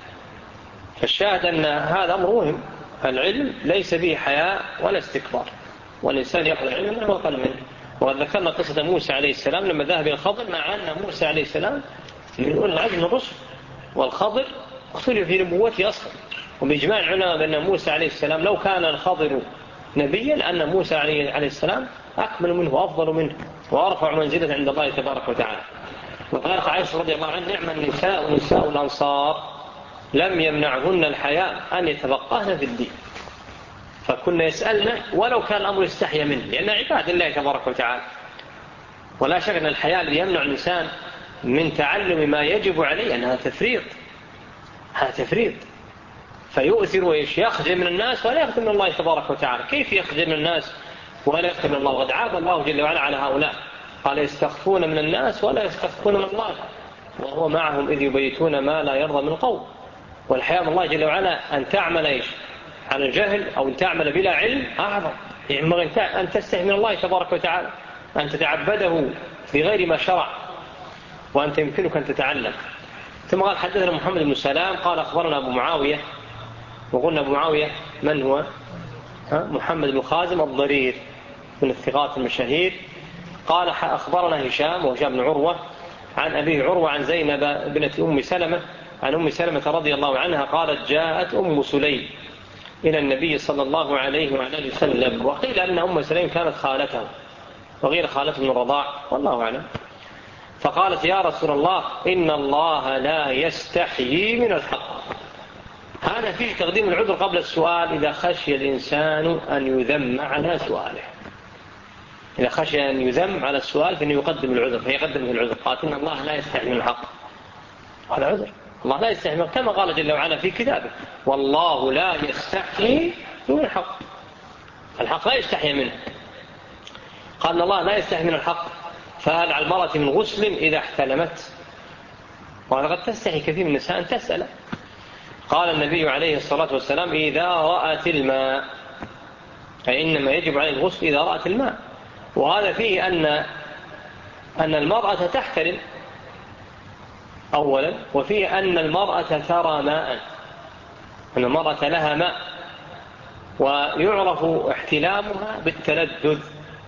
فالشاهد أن هذا أمر مهم، العلم ليس به حياء ولا استكبار، والإنسان يأخذ العلم من هو أقل منه. وذكرنا قصة موسى عليه السلام لما ذهب إلى الخضر، مع أن موسى عليه السلام من أولي العزم من الرسل، والخضر اختلف في نبوته أصلا، وبإجماع العلماء بأن موسى عليه السلام لو كان الخضر نبيا لأن موسى عليه السلام أكمل منه وأفضل منه وأرفع منزلة عند الله تبارك وتعالى. وقالت عائشة رضي الله عنها نعم النساء ونساء الأنصار لم يمنعهن الحياء أن يتفقهن في الدين، فكنا يسألنا ولو كان الأمر يستحيا منه، لأن عباد الله تبارك وتعالى. ولا شك أن الحياء الذي يمنع الإنسان من تعلم ما يجب عليه أنها تفريط، هذا تفريط، فيؤثر ويش يخجل من الناس ولا يخجل من الله تبارك وتعالى. كيف يخجل من الناس ولا يخجل من الله؟ وقد عاب الله جل وعلا على هؤلاء، قال يستخفون من الناس ولا يستخفون من الله وهو معهم إذ يبيتون ما لا يرضى من القول. والحياء من الله جل وعلا أن تعمل إيش على الجهل أو أن تعمل بلا علم أعظم، يعني أن تستحي من الله تبارك وتعالى، أن تتعبده بغير ما شرع، وأنت يمكنك أن تتعلم. ثم قال حدثنا محمد بن سلام قال أخبرنا أبو معاوية، وقلنا أبو معاوية من هو؟ محمد بن خازم الضرير من الثقات المشاهير. قال أخبرنا هشام وهشام بن عروة عن أبيه عروة عن زينب بنت أم سلمة عن أم سلمة رضي الله عنها قالت جاءت أم سليم إلى النبي صلى الله عليه وعلى وسلم، وقيل أن أم سليم كانت خالته وغير خالته من الرضاع والله أعلم، فقالت يا رسول الله إن الله لا يستحيي من الحق. هذا فيه تقديم العذر قبل السؤال إذا خشي الإنسان أن يذم على سؤاله، إذا خشي أن يذم على السؤال فإنه يقدم العذر، فيقدم العذر قال إن الله لا يستحيي من الحق، هذا عذر، الله لا يستحيي من، كما قال جل وعلا في كتابه والله لا يستحيي من الحق، الحق لا يستحيي منه. قال الله لا يستحيي من الحق، فهل على المرأة من غسل إذا احتلمت؟ وقد تستحي كثير من النساء أن تسأل. قال النبي عليه الصلاة والسلام إذا رأت الماء، أي إنما يجب عليه الغسل إذا رأت الماء. وهذا فيه أن أن المرأة تحتلم أولا، وفيه أن المرأة ترى ماء، أن المرأة لها ماء، ويعرف احتلامها بالتلذذ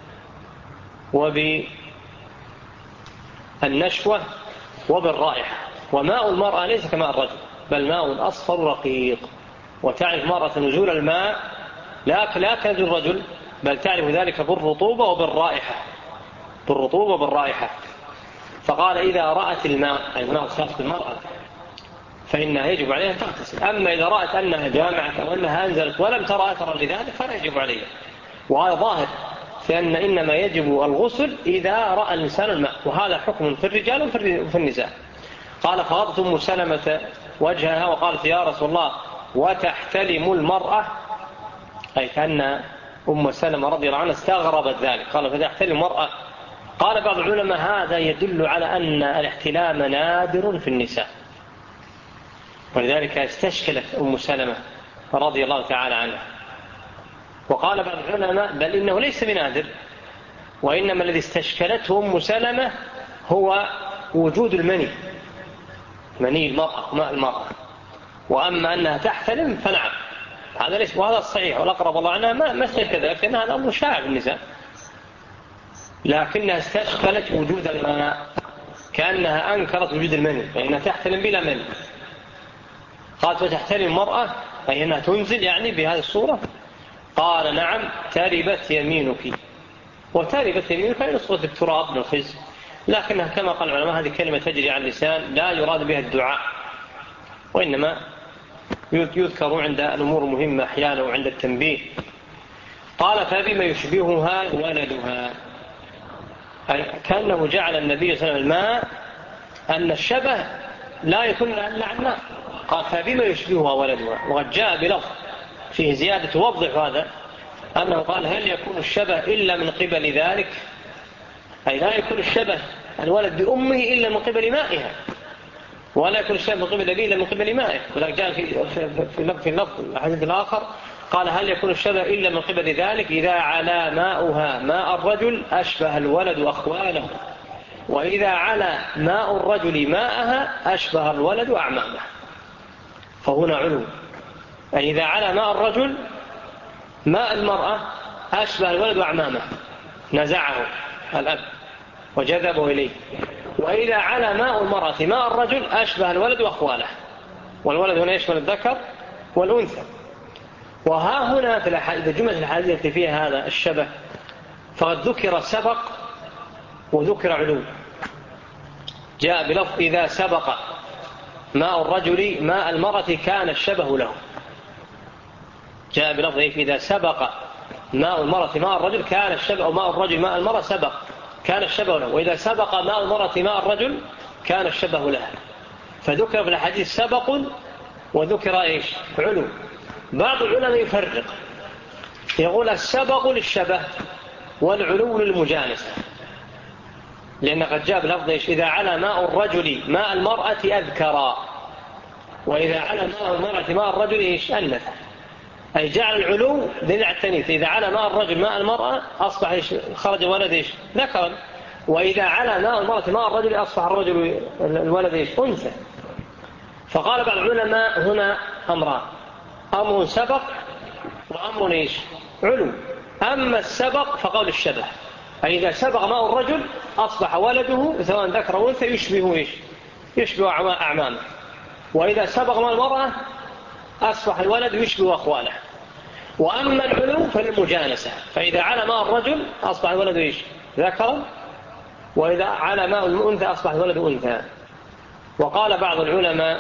وبالنشوة وبالرائحة. وماء المرأة ليس كماء الرجل بل ماء أصفر رقيق، وتعرف مرأة نزول الماء لا لا كنزول الرجل بل تعرف ذلك بالرطوبة وبالرائحة، بالرطوبة وبالرائحة. فقال إذا رأت الماء، الماء خاص بالمرأة، فإنها يجب عليها أن تغتسل. أما إذا رأت أنها جامعت أو أنها أنزلت ولم ترى أثرا لذلك فلا يجب عليها، وهذا ظاهر، فإن إنما يجب الغسل إذا رأى الإنسان الماء، وهذا حكم في الرجال وفي النساء. قال فغضت أم سلمة وجهها وقالت يا رسول الله وتحتلم المرأة، أي كأن أم سلمة رضي الله عنها استغربت ذلك، قال فتحتلم المرأة. قال بعض العلماء هذا يدل على أن الاحتلام نادر في النساء، ولذلك استشكلت أم سلمة رضي الله تعالى عنها. وقال بعض العلماء بل إنه ليس بنادر، وإنما الذي استشكلته أم سلمة هو وجود المني، مني المرأة ماء المرأة. وأما أنها تحتلم فنعم هذا ليس، وهذا الصحيح والأقرب الله عنها ما مثل كذلك، لأن هذا أمر شائع في النساء، لكنها استشكلت وجود الماء كأنها أنكرت وجود المني، فإنها تحتلم بلا مني. قالت وتحتلم المرأة أي أنها تنزل يعني بهذه الصورة؟ قال نعم تربت يمينك. وتربت يمينك أي نصفة التراب من الخز، لكنها كما قال العلماء هذه كلمة تجري على اللسان لا يراد بها الدعاء، وإنما يذكر عند الأمور المهمة أحيانا وعند التنبيه. قال فبما يشبهها ولدها، كأنه جعل النبي صلى الله عليه وسلم الماء أن الشبه لا يكون إلا عن ماء. قال فبما يشبهها ولدها. وقد جاء بلفظ فيه زيادة توضح هذا، أنه قال هل يكون الشبه إلا من قبل ذلك، أي لا يكون الشبه الولد بأمه إلا من قبل مائها، ولا يكون الشبه من قبل أبيه إلا من قبل مائه. ولكن جاء في في اللفظ الحديث الآخر قال هل يكون الشبه إلا من قبل ذلك إذا علا ماؤها ماء الرجل أشبه الولد أخواله، وإذا علا ماء الرجل ماءها أشبه الولد أعمامه. فهنا علو، أي إذا علا ماء الرجل ماء المرأة أشبه الولد أعمامه، نزعه الأب وجذبه إليه. وإذا علا ماء المرأة ماء الرجل أشبه الولد وأخواله، والولد هنا يشمل الذكر والأنثى. وها هنا في الأحاديث جملة الحديث التي فيها هذا الشبه فقد ذكر سبق وذكر علو. جاء بلفظ إذا سبق ماء الرجل ماء المرأة كان الشبه له. جاء بلفظ إذا سبق ماء المرأة ماء الرجل كان الشبه، أو ماء الرجل ماء المرأة سبق كان الشبه له، وإذا سبق ماء المرأة ماء الرجل كان الشبه له. فذكر في الحديث سبق وذكر إيش؟ علو. بعض العلماء يفرق، يقول السبق للشبه والعلو للمجانسة، لأن قد جاء بلفظ إيش؟ إذا علا ماء الرجل ماء المرأة أذكرا، وإذا علا ماء المرأة ماء الرجل إيش؟ أنثى، أي جعل العلو دليل على التانيث. إذا علا ماء الرجل ماء المرأة أصبح إيش؟ خرج ولد إيش؟ ذكرا. وإذا علا ماء المرأة ماء الرجل أصبح الرجل الولد إيش؟ أنثى. فقال بعض العلماء هنا أمران، أمر سبق وأمر إيش؟ علو. أما السبق فقول الشبه، أي إذا سبق ماء الرجل أصبح ولده سواء ذكر أو أنثى يشبه إيش؟ يشبه أعمامه. وإذا سبق ماء المرأة أصبح الولد يشبه أخواله. وأما العلو فالمجانسة، فإذا علا ماء الرجل أصبح الولد إيش؟ ذكرا، وإذا علا ماء الأنثى أصبح الولد أنثى. وقال بعض العلماء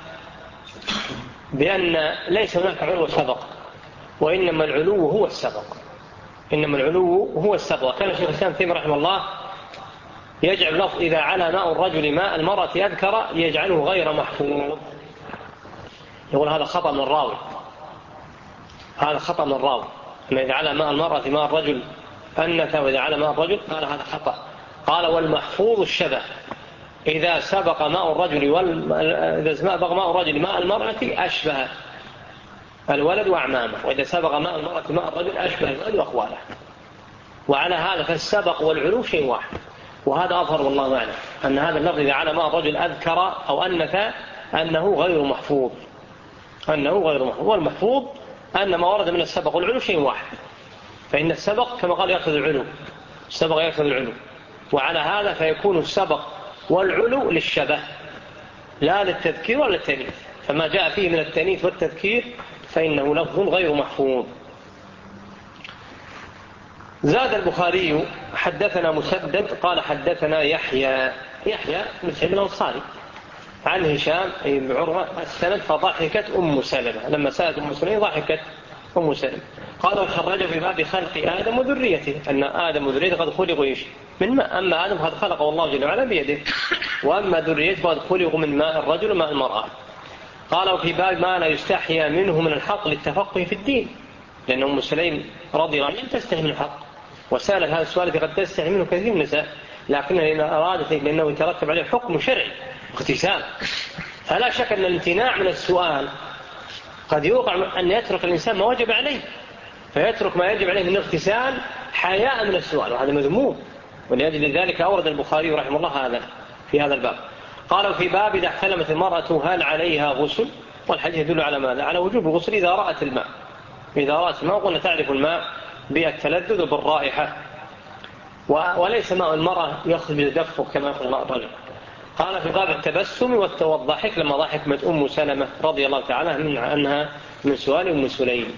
بأن ليس هناك علو سبق، وإنما العلو هو السبق، إنما العلو هو السبق. كان الشيخ الإسلام تيمية رحمه الله يجعل لفظ إذا علا ماء الرجل ماء المرأة أذكر يجعله غير محفوظ. يقول هذا خطأ من الراوي، هذا خطأ من الراوي، أن إذا علا ماء المرأة ماء الرجل أنثى، وإذا علا ماء الرجل قال هذا خطأ. قال والمحفوظ الشبه إذا سبق ماء الرجل وال... إذا سبق ماء الرجل ماء المرأة أشبه الولد وأعمامه، وإذا سبق ماء المرأة ماء الرجل أشبه الولد وأخواله. وعلى هذا فالسبق والعلو شيء واحد، وهذا أظهر والله أعلم أن هذا اللفظ إذا علا ماء الرجل أذكر أو أنثى أنه غير محفوظ، أنه غير محفوظ. والمحفوظ أن ما ورد من السبق والعلو شيء واحد، فإن السبق كما قال يأخذ العلو، السبق يأخذ العلو. وعلى هذا فيكون السبق والعلو للشبه لا للتذكير ولا للتأنيث، فما جاء فيه من التأنيث والتذكير فإنه لفظ غير محفوظ. زاد البخاري حدثنا مسدد قال حدثنا يحيى يحيى بن سعيد الأنصاري عن هشام بن عروة السند فضحكت أم سلمة، لما سألت أم سلمة ضحكت أم سلمة. قال وخرج في باب خلق آدم وذريته أن آدم وذريته قد خلقوا إيش؟ من ماء، أما آدم قد خلقه الله جل وعلا بيده، وأما ذريته قد خلقوا من ماء الرجل وماء المرأة. قال وفي باب ما لا يستحيا منه من الحق للتفقه في الدين، لأن أم سليم رضي الله عنها لم تستحي من الحق، وسألت هذا السؤال الذي قد تستحي منه كثير من النساء، لكنها أرادت لأنه يترتب عليه حكم شرعي اغتسال. فلا شك أن الامتناع من السؤال قد يوقع أن يترك الإنسان ما وجب عليه، فيترك ما يجب عليه من الاغتسال حياء من السؤال، وهذا مذموم. ولأجل ذلك أورد البخاري رحمه الله هذا في هذا الباب. قالوا في باب إذا احتلمت المرأة هل عليها غسل، والحديث يدل على ماذا؟ على وجوب الغسل إذا رأت الماء، إذا رأت الماء قلنا تعرف الماء بالتلذذ وبالرائحة، وليس ماء المرأة يخرج بالتدفق كما يخرج ماء الرجل. قال في باب التبسم والضحك لما ضحكت أم سلمة رضي الله تعالى من عنها من سؤال أم سليم.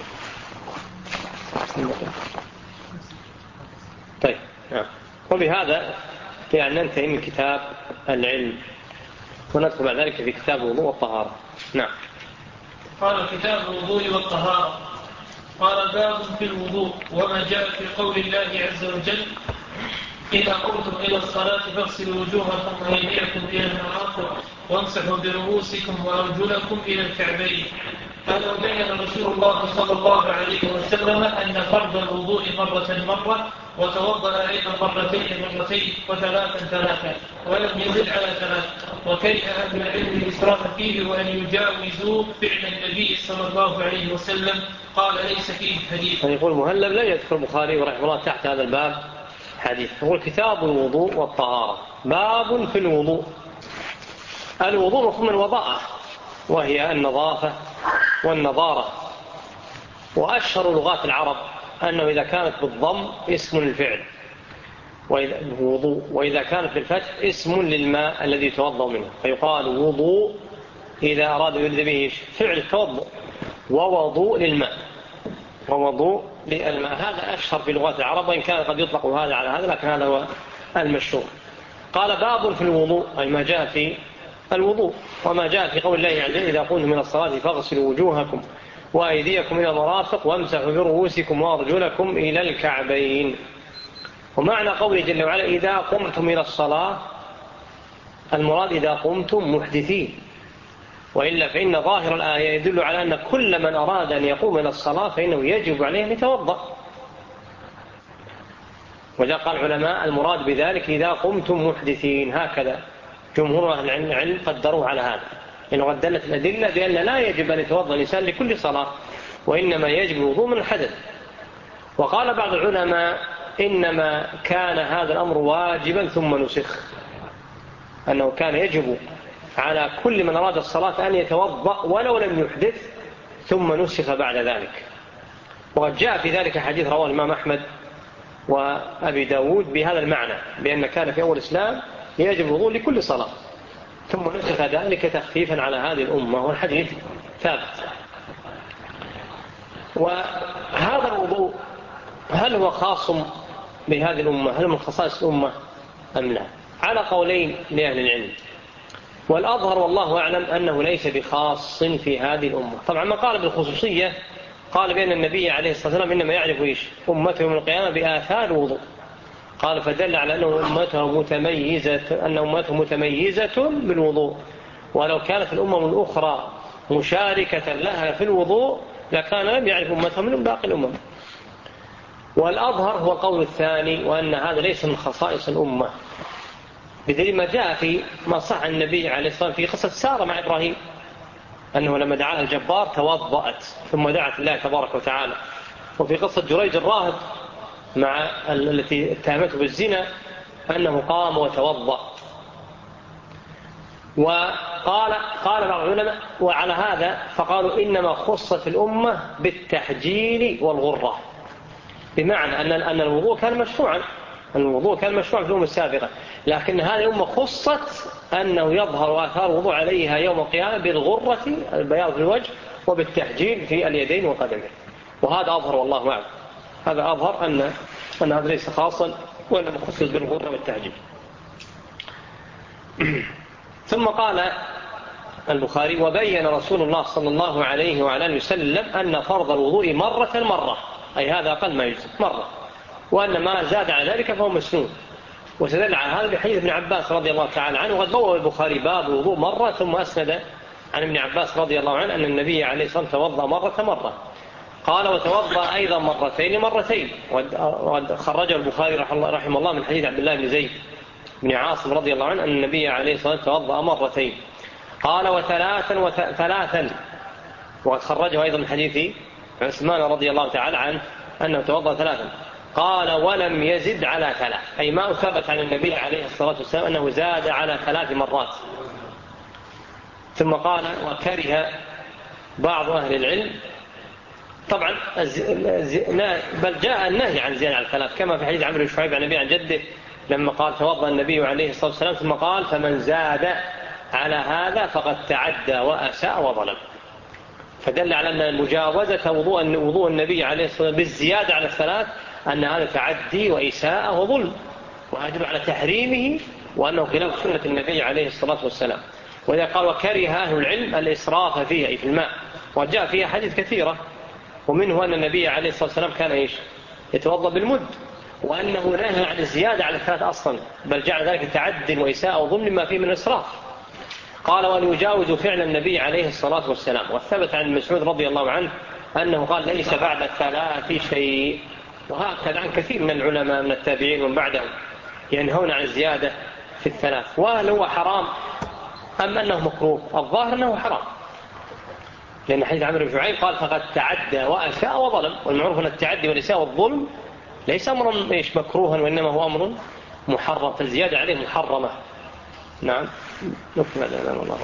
طيب نعم. وبهذا يعني ننتهي من كتاب العلم، وندخل بعد ذلك في كتاب الوضوء والطهارة. نعم. قال كتاب الوضوء والطهارة. قال باب في الوضوء وما جاء في قول الله عز وجل إذا قمتم إلى الصلاة فاغسلوا وجوهكم وأيديكم إلى المرافق وامسحوا برؤوسكم وأرجلكم إلى الكعبين. قال وبين رسول الله صلى الله عليه وسلم أن فرض الوضوء مرة مرة وتوضأ أيضا مرتين مرتين وثلاثا ثلاثا ولم يزد على ثلاث. وكره أهل العلم الإسراف فيه وأن يجاوزوا فعل النبي صلى الله عليه وسلم. قال ليس فيه حديث. يقول مهلب لا يذكر البخاري رحمه الله تحت هذا الباب حديث. هو كتاب الوضوء والطهارة. باب في الوضوء. الوضوء مفهوم الوضاءة وهي النظافة والنظارة. وأشهر لغات العرب أنه إذا كانت بالضم اسم للفعل وإذا الوضوء، وإذا كانت بالفتح اسم للماء الذي يتوضأ منه، فيقال وضوء إذا أراد يريد به فعل التوضؤ، ووضوء للماء، ووضوء للماء. هذا أشهر في لغات العرب، وإن كان قد يطلق هذا على هذا، لكن هذا هو المشهور. قال باب في الوضوء، أي ما جاء في الوضوء، وما جاء في قول الله عز وجل إذا قمتم من الصلاة فاغسلوا وجوهكم وأيديكم إلى المرافق وامسحوا برؤوسكم وأرجلكم إلى الكعبين. ومعنى قوله جل وعلا إذا قمتم إلى الصلاة، المراد إذا قمتم محدثين، وإلا فإن ظاهر الآية يدل على أن كل من أراد أن يقوم إلى الصلاة فإنه يجب عليه أن يتوضأ. وذا قال العلماء المراد بذلك إذا قمتم محدثين، هكذا جمهور أهل العلم قدروه على هذا، إنه قد دلت الأدلة بأن لا يجب أن يتوضأ الإنسان لكل صلاة، وإنما يجب الوضوء من الحدث. وقال بعض العلماء إنما كان هذا الأمر واجبا ثم نسخ، أنه كان يجب على كل من أراد الصلاة أن يتوضأ ولو لم يحدث، ثم نسخ بعد ذلك. وقد جاء في ذلك حديث رواه الإمام أحمد وأبي داود بهذا المعنى، بأن كان في أول الإسلام يجب الوضوء لكل صلاة، ثم نسخ ذلك تخفيفا على هذه الأمة، والحديث ثابت. وهذا الوضوء هل هو خاص بهذه الأمة، هل من خصائص الأمة أم لا؟ على قولين لأهل العلم، والأظهر والله أعلم أنه ليس بخاص في هذه الأمة. طبعا ما قال بالخصوصية قال بأن النبي عليه الصلاة والسلام إنما يعرف إيش أمته يوم القيامة بآثار الوضوء، قال فدل على أنه أمته متميزة أن أمته متميزة بالوضوء، ولو كانت الأمم الأخرى مشاركة لها في الوضوء لكان لم يعرف أمته من باقي الأمم. والأظهر هو قول الثاني، وأن هذا ليس من خصائص الأمة، بدليل ما جاء في ما صح النبي عليه الصلاة والسلام في قصة سارة مع إبراهيم، أنه لما دعاها الجبار توضأت ثم دعت الله تبارك وتعالى. وفي قصة جريج الراهب مع التي اتهمته بالزنا أنه قام وتوضأ. وقال قال بعض العلماء وعلى هذا فقالوا إنما خصت الأمة بالتحجيل والغرة، بمعنى أن أن الوضوء كان مشروعا، الوضوء كان مشروعا في الأمة السابقة، لكن هذه الأمة خصت أنه يظهر آثار الوضوء عليها يوم القيامة بالغرة البياض في الوجه وبالتحجيل في اليدين والقدمين. وهذا أظهر والله أعلم، هذا أظهر أن أن هذا ليس خاصا وإنما خصص بالغرة والتحجيل. ثم قال البخاري وبين رسول الله صلى الله عليه وعلى آله وسلم أن فرض الوضوء مرة مرة، أي هذا أقل ما يجزي مرة، وأن ما زاد على ذلك فهو مسنون. وسدل على هذا بحديث ابن عباس رضي الله تعالى عنه، وقد بوّب البخاري باب الوضوء مرة ثم أسند عن ابن عباس رضي الله عنه أن النبي عليه الصلاة والسلام توضأ مرة مرة. قال وتوضأ أيضا مرتين مرتين، وقد خرج البخاري رحمه الله من حديث عبد الله بن زيد بن عاصم رضي الله عنه أن النبي عليه الصلاة والسلام توضأ مرتين. قال وثلاثا وثلاثا، وقد خرجه أيضا من حديث عثمان رضي الله تعالى عنه أنه توضأ ثلاثا. قال ولم يزد على ثلاث، أي ما ثبت عن النبي عليه الصلاة والسلام أنه زاد على ثلاث مرات. ثم قال وكره بعض أهل العلم، طبعا بل جاء النهي عن زيادة على ثلاث، كما في حديث عمرو بن شعيب عن النبي عن جده لما قال توضأ النبي عليه الصلاة والسلام ثم قال فمن زاد على هذا فقد تعدى وأساء وظلم. فدل على أن مجاوزة وضوء وضوء النبي عليه الصلاة والسلام بالزيادة على الثلاث أن هذا تعدي وإساءة وظلم، ويدل على تحريمه وأنه خلاف سنة النبي عليه الصلاة والسلام. وإذا قال وكره أهل العلم الإسراف فيها أي في الماء، وجاء فيها حديث كثيرة، ومنه أن النبي عليه الصلاة والسلام كان إيش يتوضأ بالمد، وأنه نهى عن الزيادة على الثلاث أصلا، بل جعل ذلك تعد وإساءة وظلم ما فيه من إسراف. قال وأن يجاوز فعل النبي عليه الصلاة والسلام. والثبت عن مسعود رضي الله عنه أنه قال ليس بعد الثلاث شيء. وهكذا عن كثير من العلماء من التابعين ومن بعدهم ينهون عن الزيادة في الثلاث. وهل هو حرام أم أنه مكروه؟ الظاهر أنه حرام، لأن حديث عمرو بن شعيب قال فقد تعدى وأساء وظلم، والمعروف أن التعدي والإساء والظلم ليس أمرا إيش مكروها، وإنما هو أمر محرم، فالزيادة عليه محرمة. نعم نكمل الآن والله.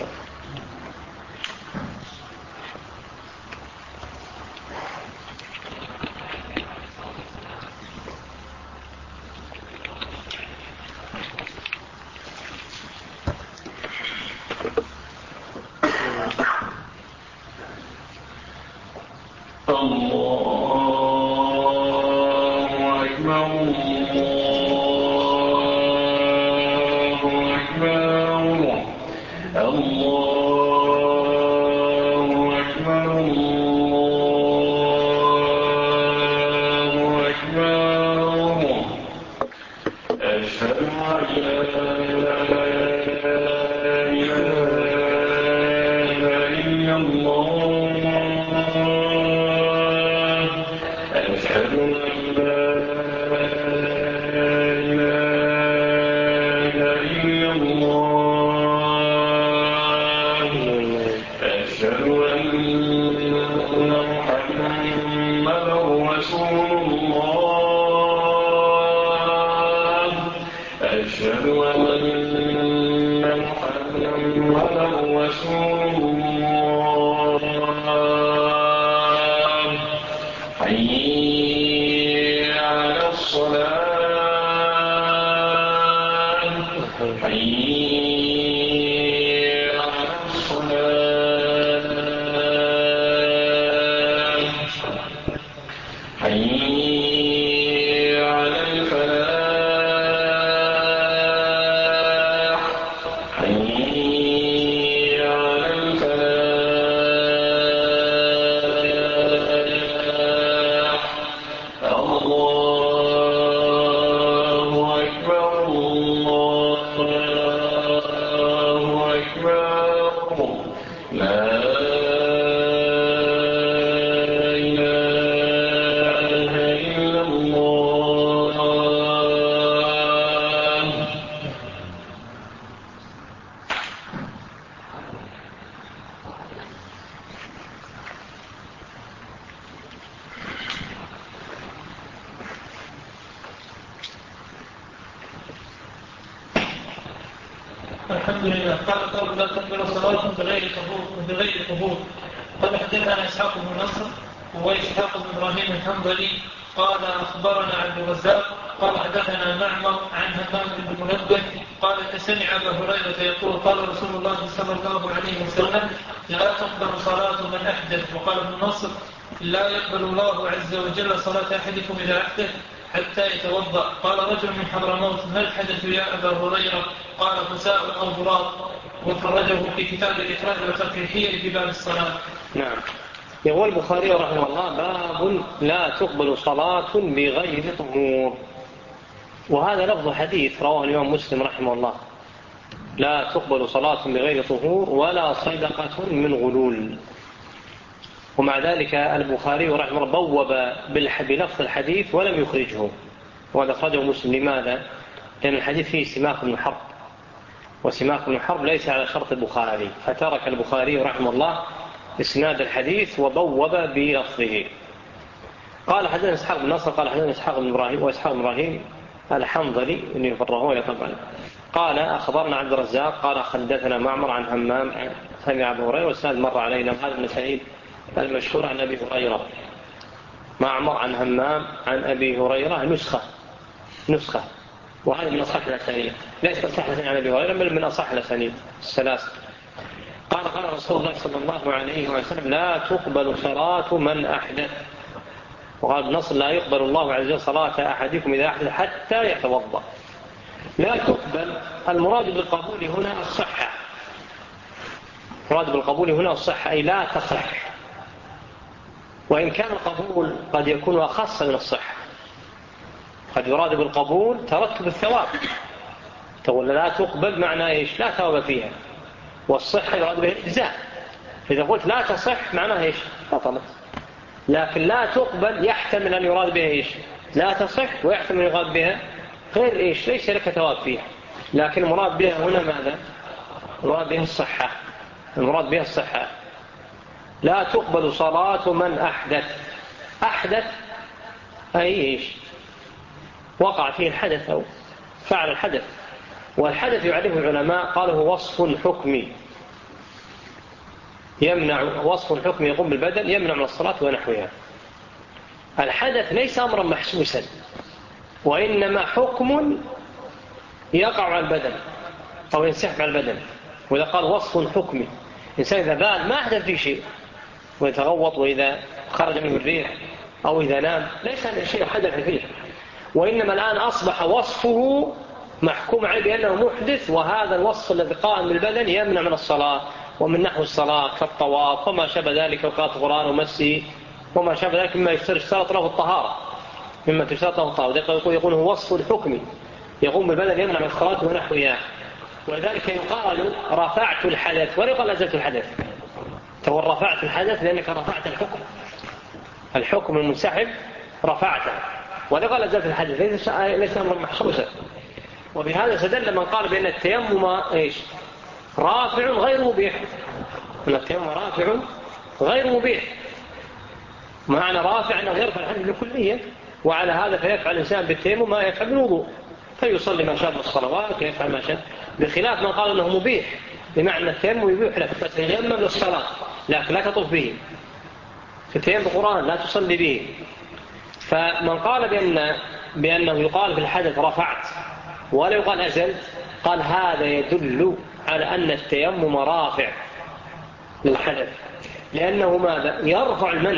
الحمد لله. قال قول لا تقبل صلاة بغير طهور بغير طهور. قال حدثنا إسحاق بن نصر وإسحاق بن إبراهيم الحنظلي قال أخبرنا عبد الرزاق قال حدثنا معمر عن همام بن منبه قال سمع أبا هريرة يقول قال رسول الله صلى الله عليه وسلم لا تقبل صلاة من أحدث. وقال ابن نصر لا يقبل الله عز وجل صلاة أحدكم إذا أحدث حتى يتوضأ. قال رجل من حضرموت ما الحدث يا أبا هريرة؟ قال فساء أو ضراط. وخرجه في كتاب الإخراج والتركيحية في باب الصلاة. نعم. يقول البخاري رحمه الله باب لا تقبل صلاة بغير طهور. وهذا لفظ حديث رواه الإمام مسلم رحمه الله، لا تقبل صلاة بغير طهور ولا صدقة من غلول. ومع ذلك البخاري رحمه الله بوب بلفظ الحديث ولم يخرجه، وهذا أخرجه مسلم. لماذا؟ لأن الحديث فيه سماك بن حرب، وسماك بن حرب ليس على شرط البخاري، فترك البخاري رحمه الله إسناد الحديث وبوب بلفظه. قال حدثنا إسحاق بن نصر قال حدثنا إسحاق بن إبراهيم وإسحاق بن إبراهيم الحنظلي اللي في الرهوية طبعا قال أخبرنا عبد الرزاق قال حدثنا معمر عن همام سمع أبو هريرة، والسند مر علينا هذا بن سعيد المشهور عن أبي هريرة. معمر عن همام عن أبي هريرة نسخة نسخة وهذا من أصح الأسانيد، ليس أصح الأسانيد عن أبي هريرة بل من أصح الأسانيد الثلاث. قال قال رسول الله صلى الله عليه وسلم لا تقبل صلاة من أحدث. وقال النصر لا يقبل الله عز وجل صلاة أحدكم إذا أحدث حتى يتوضأ. لا تقبل المراد بالقبول هنا الصحة، المراد بالقبول هنا الصحة أي لا تصح، وإن كان القبول قد يكون أخص من الصحة. قد يراد بالقبول ترتب الثواب، تقول لا تقبل معنى إيش؟ لا ثواب فيها. والصحة يراد به الإجزاء، فإذا قلت لا تصح معناها إيش؟ بطلت. لكن لا تقبل يحتمل أن يراد بها إيش؟ لا تصح، ويحتمل أن يراد بها غير إيش؟ ليس لك ثواب فيها. لكن المراد بها هنا ماذا؟ المراد بها الصحة. المراد بها الصحة. لا تقبل صلاة من أحدث. أحدث أي إيش؟ وقع فيه الحدث أو فعل الحدث. والحدث يعرفه العلماء قالوا هو وصف حكمي يمنع، وصف حكمي يقوم بالبدن يمنع من الصلاة ونحوها. الحدث ليس أمرا محسوسا، وإنما حكم يقع على البدن أو ينسحب على البدن. وإذا قال وصف حكمي، إنسان إذا بال ما أحدث فيه شيء، ويتغوط وإذا خرج منه الريح أو إذا نام، ليس هذا الشيء حدث فيه، وإنما الآن أصبح وصفه محكوم عليه بأنه محدث، وهذا الوصف الذي قائم بالبدن يمنع من الصلاة ومن نحو الصلاة كالطواف وما شابه ذلك وقراءة القرآن ومسه وما شابه ذلك مما يشترط له الطهارة، مما تشترط له الطهارة. يقول هو وصف حكمي يقوم بالبدن يمنع من الصلاة ونحوها. ولذلك يقال رفعت الحدث ولا يقال أزلت الحدث. تقول رفعت الحدث لأنك رفعت الحكم، الحكم المنسحب رفعته، ولا يقال أزلت الحدث، ليس أمرا محسوسا. وبهذا استدل من قال بأن التيمم إيش؟ رافع غير مبيح. أن التيمم رافع غير مبيح، معنى رافع أنه يرفع الحدث بالكلية. وعلى هذا فيفعل الإنسان بالتيمم ما يفعل بالوضوء، فيصلي ما شاء من الصلوات ويفعل ما شاء، بخلاف من قال أنه مبيح، بمعنى التيمم يبيح لك فتيمم للصلاة لكن لا تطوف به، تتيمم بالقرآن لا تصلي به. فمن قال بأن بأنه يقال في الحدث رفعت ولا يقال أزلت، قال هذا يدل على أن التيمم رافع للحدث، لأنه ماذا؟ يرفع المنع.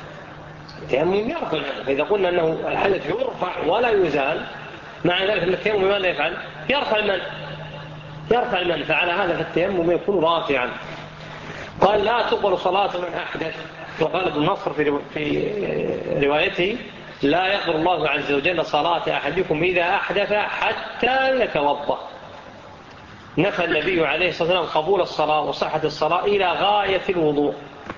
التيمم يرفع المنع، فإذا قلنا أنه الحدث يرفع ولا يزال، مع ذلك أن التيمم ماذا يفعل؟ يرفع المنع، يرفع المنع. فعلى هذا فالتيمم يكون رافعا. قال لا تقبل صلاة من أحدث. وقال ابن نصر في روايته لا يقبل الله عز وجل صلاة أحدكم إذا أحدث حتى يتوضأ. نفى النبي عليه الصلاة والسلام قبول الصلاة وصحة الصلاة إلى غاية الوضوء،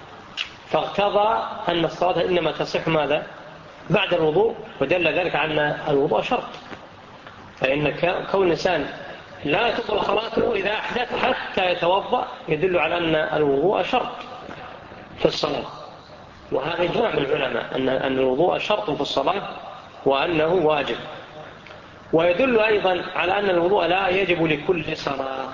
فاقتضى أن الصلاة إنما تصح ماذا؟ بعد الوضوء، ودل ذلك على أن الوضوء شرط. فإن كون الإنسان لا تقبل صلاته إذا أحدث حتى يتوضأ يدل على أن الوضوء شرط في الصلاة. وهذا إجماع من العلماء أن الوضوء شرط في الصلاة وأنه واجب. ويدل أيضا على أن الوضوء لا يجب لكل صلاة.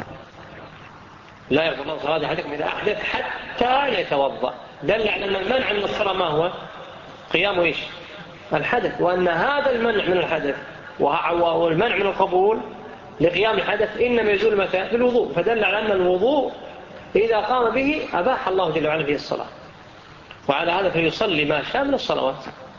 لا يقبل الله صلاة أحدكم إذا أحدث حتى يتوضأ، دل على أن المنع من الصلاة ما هو؟ قيام إيش؟ الحدث، وأن هذا المنع من الحدث والمنع من القبول لقيام الحدث إنما يزول متى؟ بالوضوء. فدل على أن الوضوء إذا قام به أباح الله جل وعلا فيه الصلاة، وعلى هذا فيصلي ما شاء من الصلوات.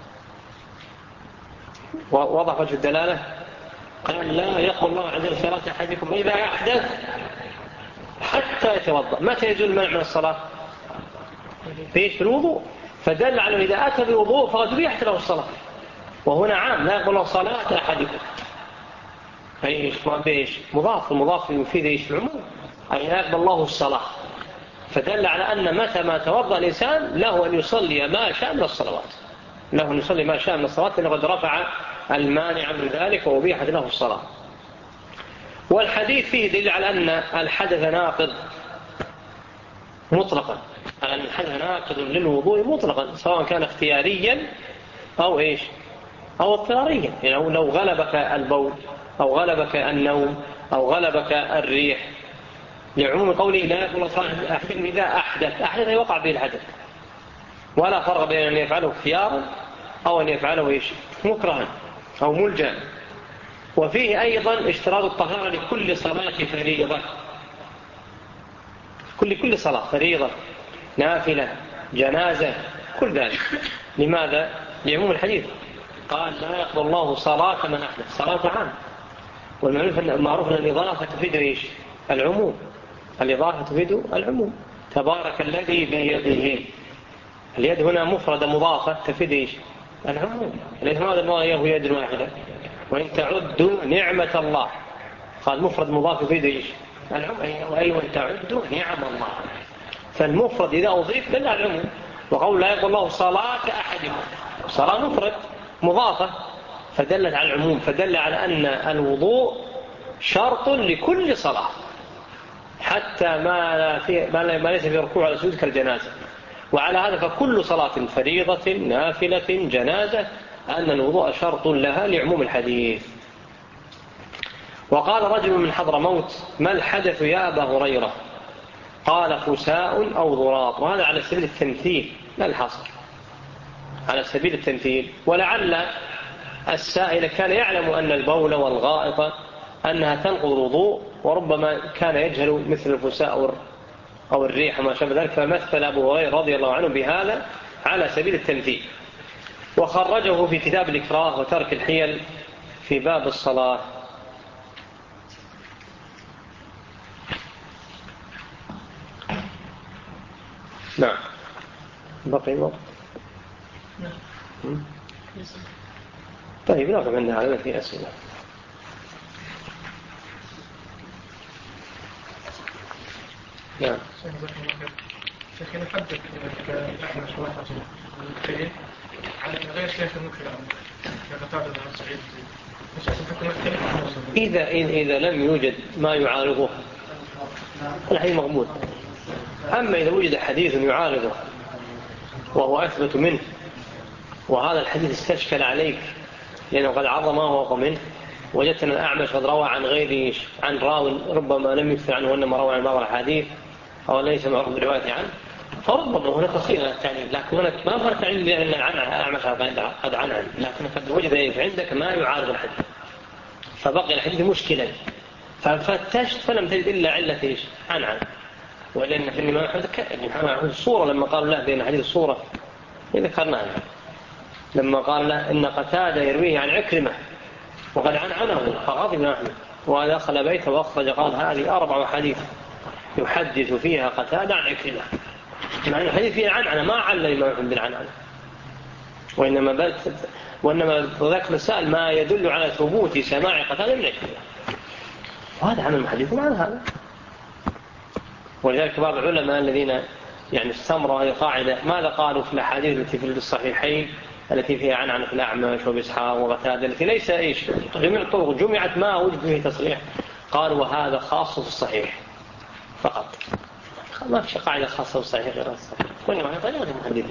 ووضح وجه الدلالة قال لا يقبل الله عز وجل صلاة أحدكم إذا أحدث حتى يتوضأ. متى يزول المنع من الصلاة؟ فيش في الوضوء. فدل على إذا أتى بالوضوء فقد أبيحت له الصلاة. وهنا عام لا يقبل الله صلاة أحدكم، أيش بإيش؟ مضاف، المضاف يفيد إيش؟ العموم، أي لا يقبل الله الصلاة. فدل على أن متى ما توضأ الإنسان له أن يصلي ما شاء من الصلوات، له أن يصلي ما شاء من الصلوات، لأنه قد رفع المانع من ذلك وأبيحت له الصلاة. والحديث فيه دليل على أن الحدث ناقض مطلقا، أن الحدث ناقض للوضوء مطلقا، سواء كان اختياريا أو إيش؟ أو اضطراريا. يعني لو غلبك البول أو غلبك النوم أو غلبك الريح، لعموم قوله لا يقبل صلاة أحدكم إذا أحدث. أحدث يوقع به الحدث، ولا فرق بين أن يفعله اختيارا أو أن يفعله إيش؟ مكرها أو ملجأ. وفيه أيضا اشتراط الطهارة لكل صلاة فريضة، كل كل صلاة فريضة نافلة جنازة كل ذلك. لماذا؟ لعموم الحديث قال لا يقبل الله صلاة من أحدث، صلاة عام. والمعروف أن الإضافة تفيد إيش؟ العموم، الإضافة تفيد العموم. تبارك الذي بيده، اليد هنا مفردة مضافة تفيد إيش؟ العموم، ليس هذا الله هو يد واحدة. وإن تعدوا نعمة الله، قال مفرد مضاف يفيد ايش؟ العموم. أي وإن تعدوا نعم الله، فالمفرد إذا أضيف دل على العموم. وقول لا يقول الله صلاة أحدكم، صلاة مفرد مضافة فدلت على العموم، فدل على أن الوضوء شرط لكل صلاة، حتى ما, في ما ليس في ركوع على سجود كالجنازة. وعلى هذا فكل صلاة فريضة نافلة جنازة أن الوضوء شرط لها لعموم الحديث. وقال رجل من حضرموت: ما الحدث يا أبا هريرة؟ قال: خساء أو ضراط. وهذا على سبيل التمثيل لا الحصر، على سبيل التمثيل. ولعل السائل كان يعلم أن البول والغائط أنها تنقض الوضوء، وربما كان يجهل مثل الفساء أو الريح ما شابه ذلك، فمثل أبو هريرة رضي الله عنه بهذا على سبيل التمثيل. وخرجه في كتاب الإكراه وترك الحيل في باب الصلاة. نعم. بقي وقت. طيب نقف عند هذا في أسئلة. نعم. شيخ نحدث نحن شوية المكترين عن غير شيخ المكتر كقتادة بن سعيد. إذا إذا لم يوجد ما يعارضه الحديث مقبول. أما إذا وجد حديث يعارضه وهو أثبت منه، وهذا الحديث استشكل عليك لأنه قد عرض ما هو منه، وجدت أن الأعمش قد روى عن غيره عن راو ربما لم يكثر عنه إنما روى عن بعض الحديث أو ليس معروف بالرواية عنه، فربما هناك صيغة التعليل. لكن هناك ما فرق تعليل لأن الأعمش قد عنه، لكن قد وجد عندك ما يعارض الحديث فبقي الحديث مشكلا، ففتشت فلم تجد إلا علة إيش؟ عن عن ولأن في الإمام أحمد الصورة لما قال لا بين حديث الصورة ذكرناها، لما قال له إن قتادة يرويه عن عكرمة وقد عن عنه فغضب ابن أحمد ودخل بيته وأخرج قال هذه أربع حديث يحدث فيها قتادة عن عكرمة، مع أن الحديث فيها عن عن ما عل الإمام أحمد بالعنعنة، وإنما بلت وإنما ذكر السائل ما يدل على ثبوت سماع قتادة من عكرمة، وهذا عن المحدثين عن هذا. ولذلك بعض العلماء الذين يعني استمروا هذه القاعدة ماذا قالوا في الأحاديث التي في الصحيحين التي فيها عن عن في الأعمش وبإسحاق وقتادة التي ليس إيش جميع الطرق جمعت ما وجد فيه تصريح، قالوا وهذا خاص في الصحيح فقط، ما في قاعدة خاصة في الصحيح غير الصحيح، وإنما هي طريقة المحدثين.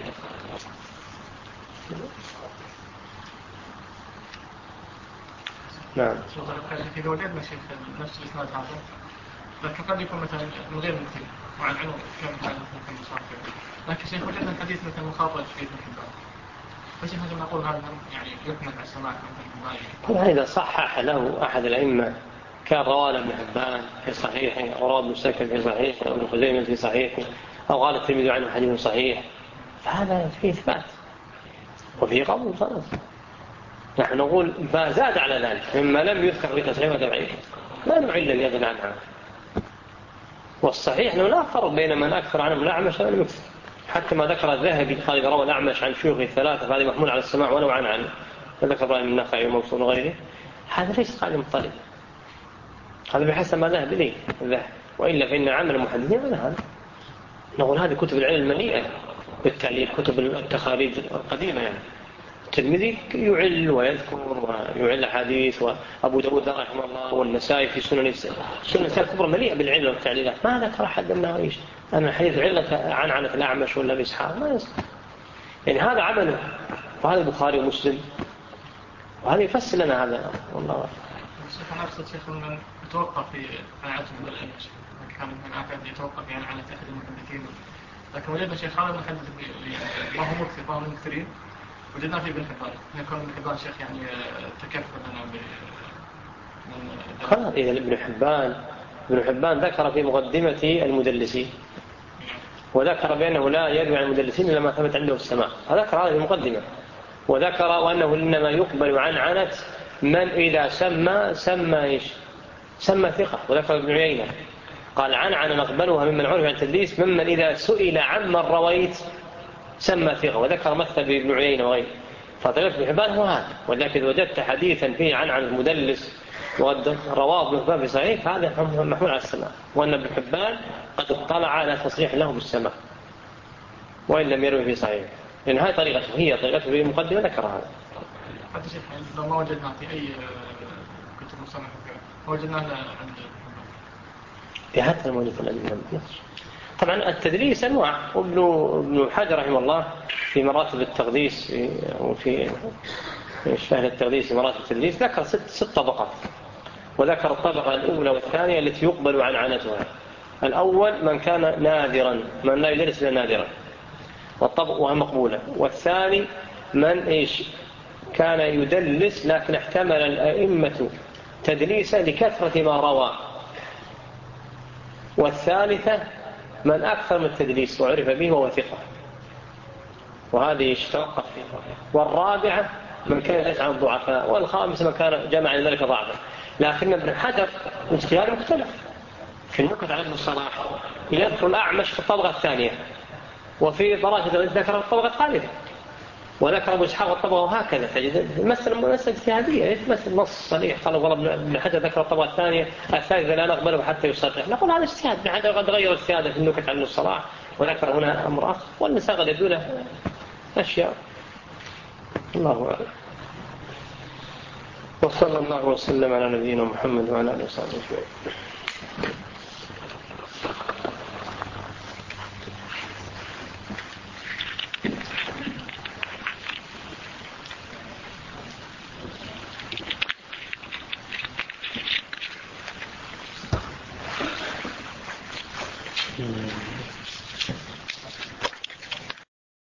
نعم. إذا وجدنا شيء نفس الإسناد هذا لكن قد يكون مثلا من غير مثل وعن عنه كان مثلا مثل مصافر، لكن شيخ وجدنا الحديث مثل مخاطر في ابن حبان، فشيخ هذا نقول هذا يعني يحمل على السماع مثل هذا إذا صحح له أحد الأئمة كان رواه ابن حبان في صحيحه أو رواه ابن سكن في صحيحه أو ابن خزيمة في صحيحه أو قال الترمذي عنه حديث صحيح، فهذا فيه إثبات وفيه قبول خلاص. نحن نقول فزاد على ذلك مما لم يذكر في تصحيح وتضعيف لا نعل اليد عنها. والصحيح أنه لا فرق بين من أكثر عنه من الأعمش ومن يكثر، حتى ما ذكر الذهبي قال إذا روى الأعمش عن شيوخه الثلاثة فهذا محمول على السماع ولو عن عنه، فذكر إبراهيم النخعي وموصول وغيره، هذا ليس قاعدة مضطربة، هذا بحسب ما ذهب إليه الذهب، وإلا فإن عمل المحدثين على هذا. نقول هذه كتب العلم المليئة بالتعليل، كتب التخاريج القديمة يعني الترمذي يعل ويذكر ويعل حديث، وأبو داود رحمه الله والنسائي في سنن سنن الكبرى مليئة بالعلم والتعليلات، ما ذكر أحد أنه إيش أن الحديث علة عن عنة الأعمش ولا بإسحاق، ما يصح. يعني هذا عمله، وهذا البخاري ومسلم، وهذا يفسر لنا هذا والله أعلم. الشيخ أنا أقصد شيخ أن يتوقف في قناعته بالعلمش، كان من أعتقد يتوقف يعني على أحد المحدثين، لكن وجدنا شيخ هذا المحدث ما هو مكثر ما هو مكثرين، وجدنا في ابن حبان يكون ابن حبان شيخ يعني تكفل لنا ب خلاص. إذا ابن حبان ابن حبان ذكر في مقدمة المدلسين وذكر بأنه لا يروي عن المدلسين إلا ما ثبت عنده السماع، ذكر هذه المقدمة، وذكر وأنه إنما يقبل عن عنة من إذا سمى سمى إيش سمى ثقة، وذكر ابن عيينة قال عن عن نقبلها ممن عرف عن تدليس ممن إذا سئل عمن رويت سمى ثقة، وذكر مثل بابن عيينة وغيره. فطريقة ابن حبان هو هذا. ولكن وجدت حديثا فيه عن عن المدلس وقد رواه ابن حبان في صحيح، هذا محمول على السماء، وأن ابن حبان قد اطلع على تصريح له بالسماء وإن لم يروي في صحيح، لأن هذه طريقته، هي طريقته في المقدمة ذكر هذا. حتى شيخ لو ما وجدنا في أي كتب مصنفة وجدناها عند يا حتى الموجود في الأدلة. طبعا التدليس أنواع، وابن ابن حجر رحمه الله في مراتب التقديس وفي شأن التقديس في مراتب التدليس ذكر ست, ست طبقات، وذكر الطبقة الأولى والثانية التي يقبل عنعنتها. الأول من كان نادرا، من لا يدرس إلا نادرا وهي مقبولة. والثاني من إيش كان يدلس لكن احتمل الأئمة تدليسا لكثرة ما روى. والثالثة من أكثر من التدليس وعرف به وهو ثقة، وهذه يتوقف فيها. والرابعة من كان يدلس عن الضعفاء. والخامسة من كان جمع ذلك ضعفا. لكن ابن حجر اجتهاد مختلف في النكت على ابن الصلاح، يذكر الأعمش في الطبقة الثانية، وفي دراسة ذكر الطبقة الثالثة، وذكر أبو إسحاق الطبقة، وهكذا. تجد المسألة مسألة اجتهادية، ليس مسألة نص صريح قال والله ابن حجر ذكر الطبقة الثانية الثالثة لا نقبله حتى يصرح. نقول هذا اجتهاد، ابن حجر قد غير اجتهاده في النكت عن الصلاح وذكر هنا أمر آخر، والنساء قد يبدو له أشياء. الله أعلم. وصلى الله وسلم على نبينا محمد وعلى آله وصحبه أجمعين.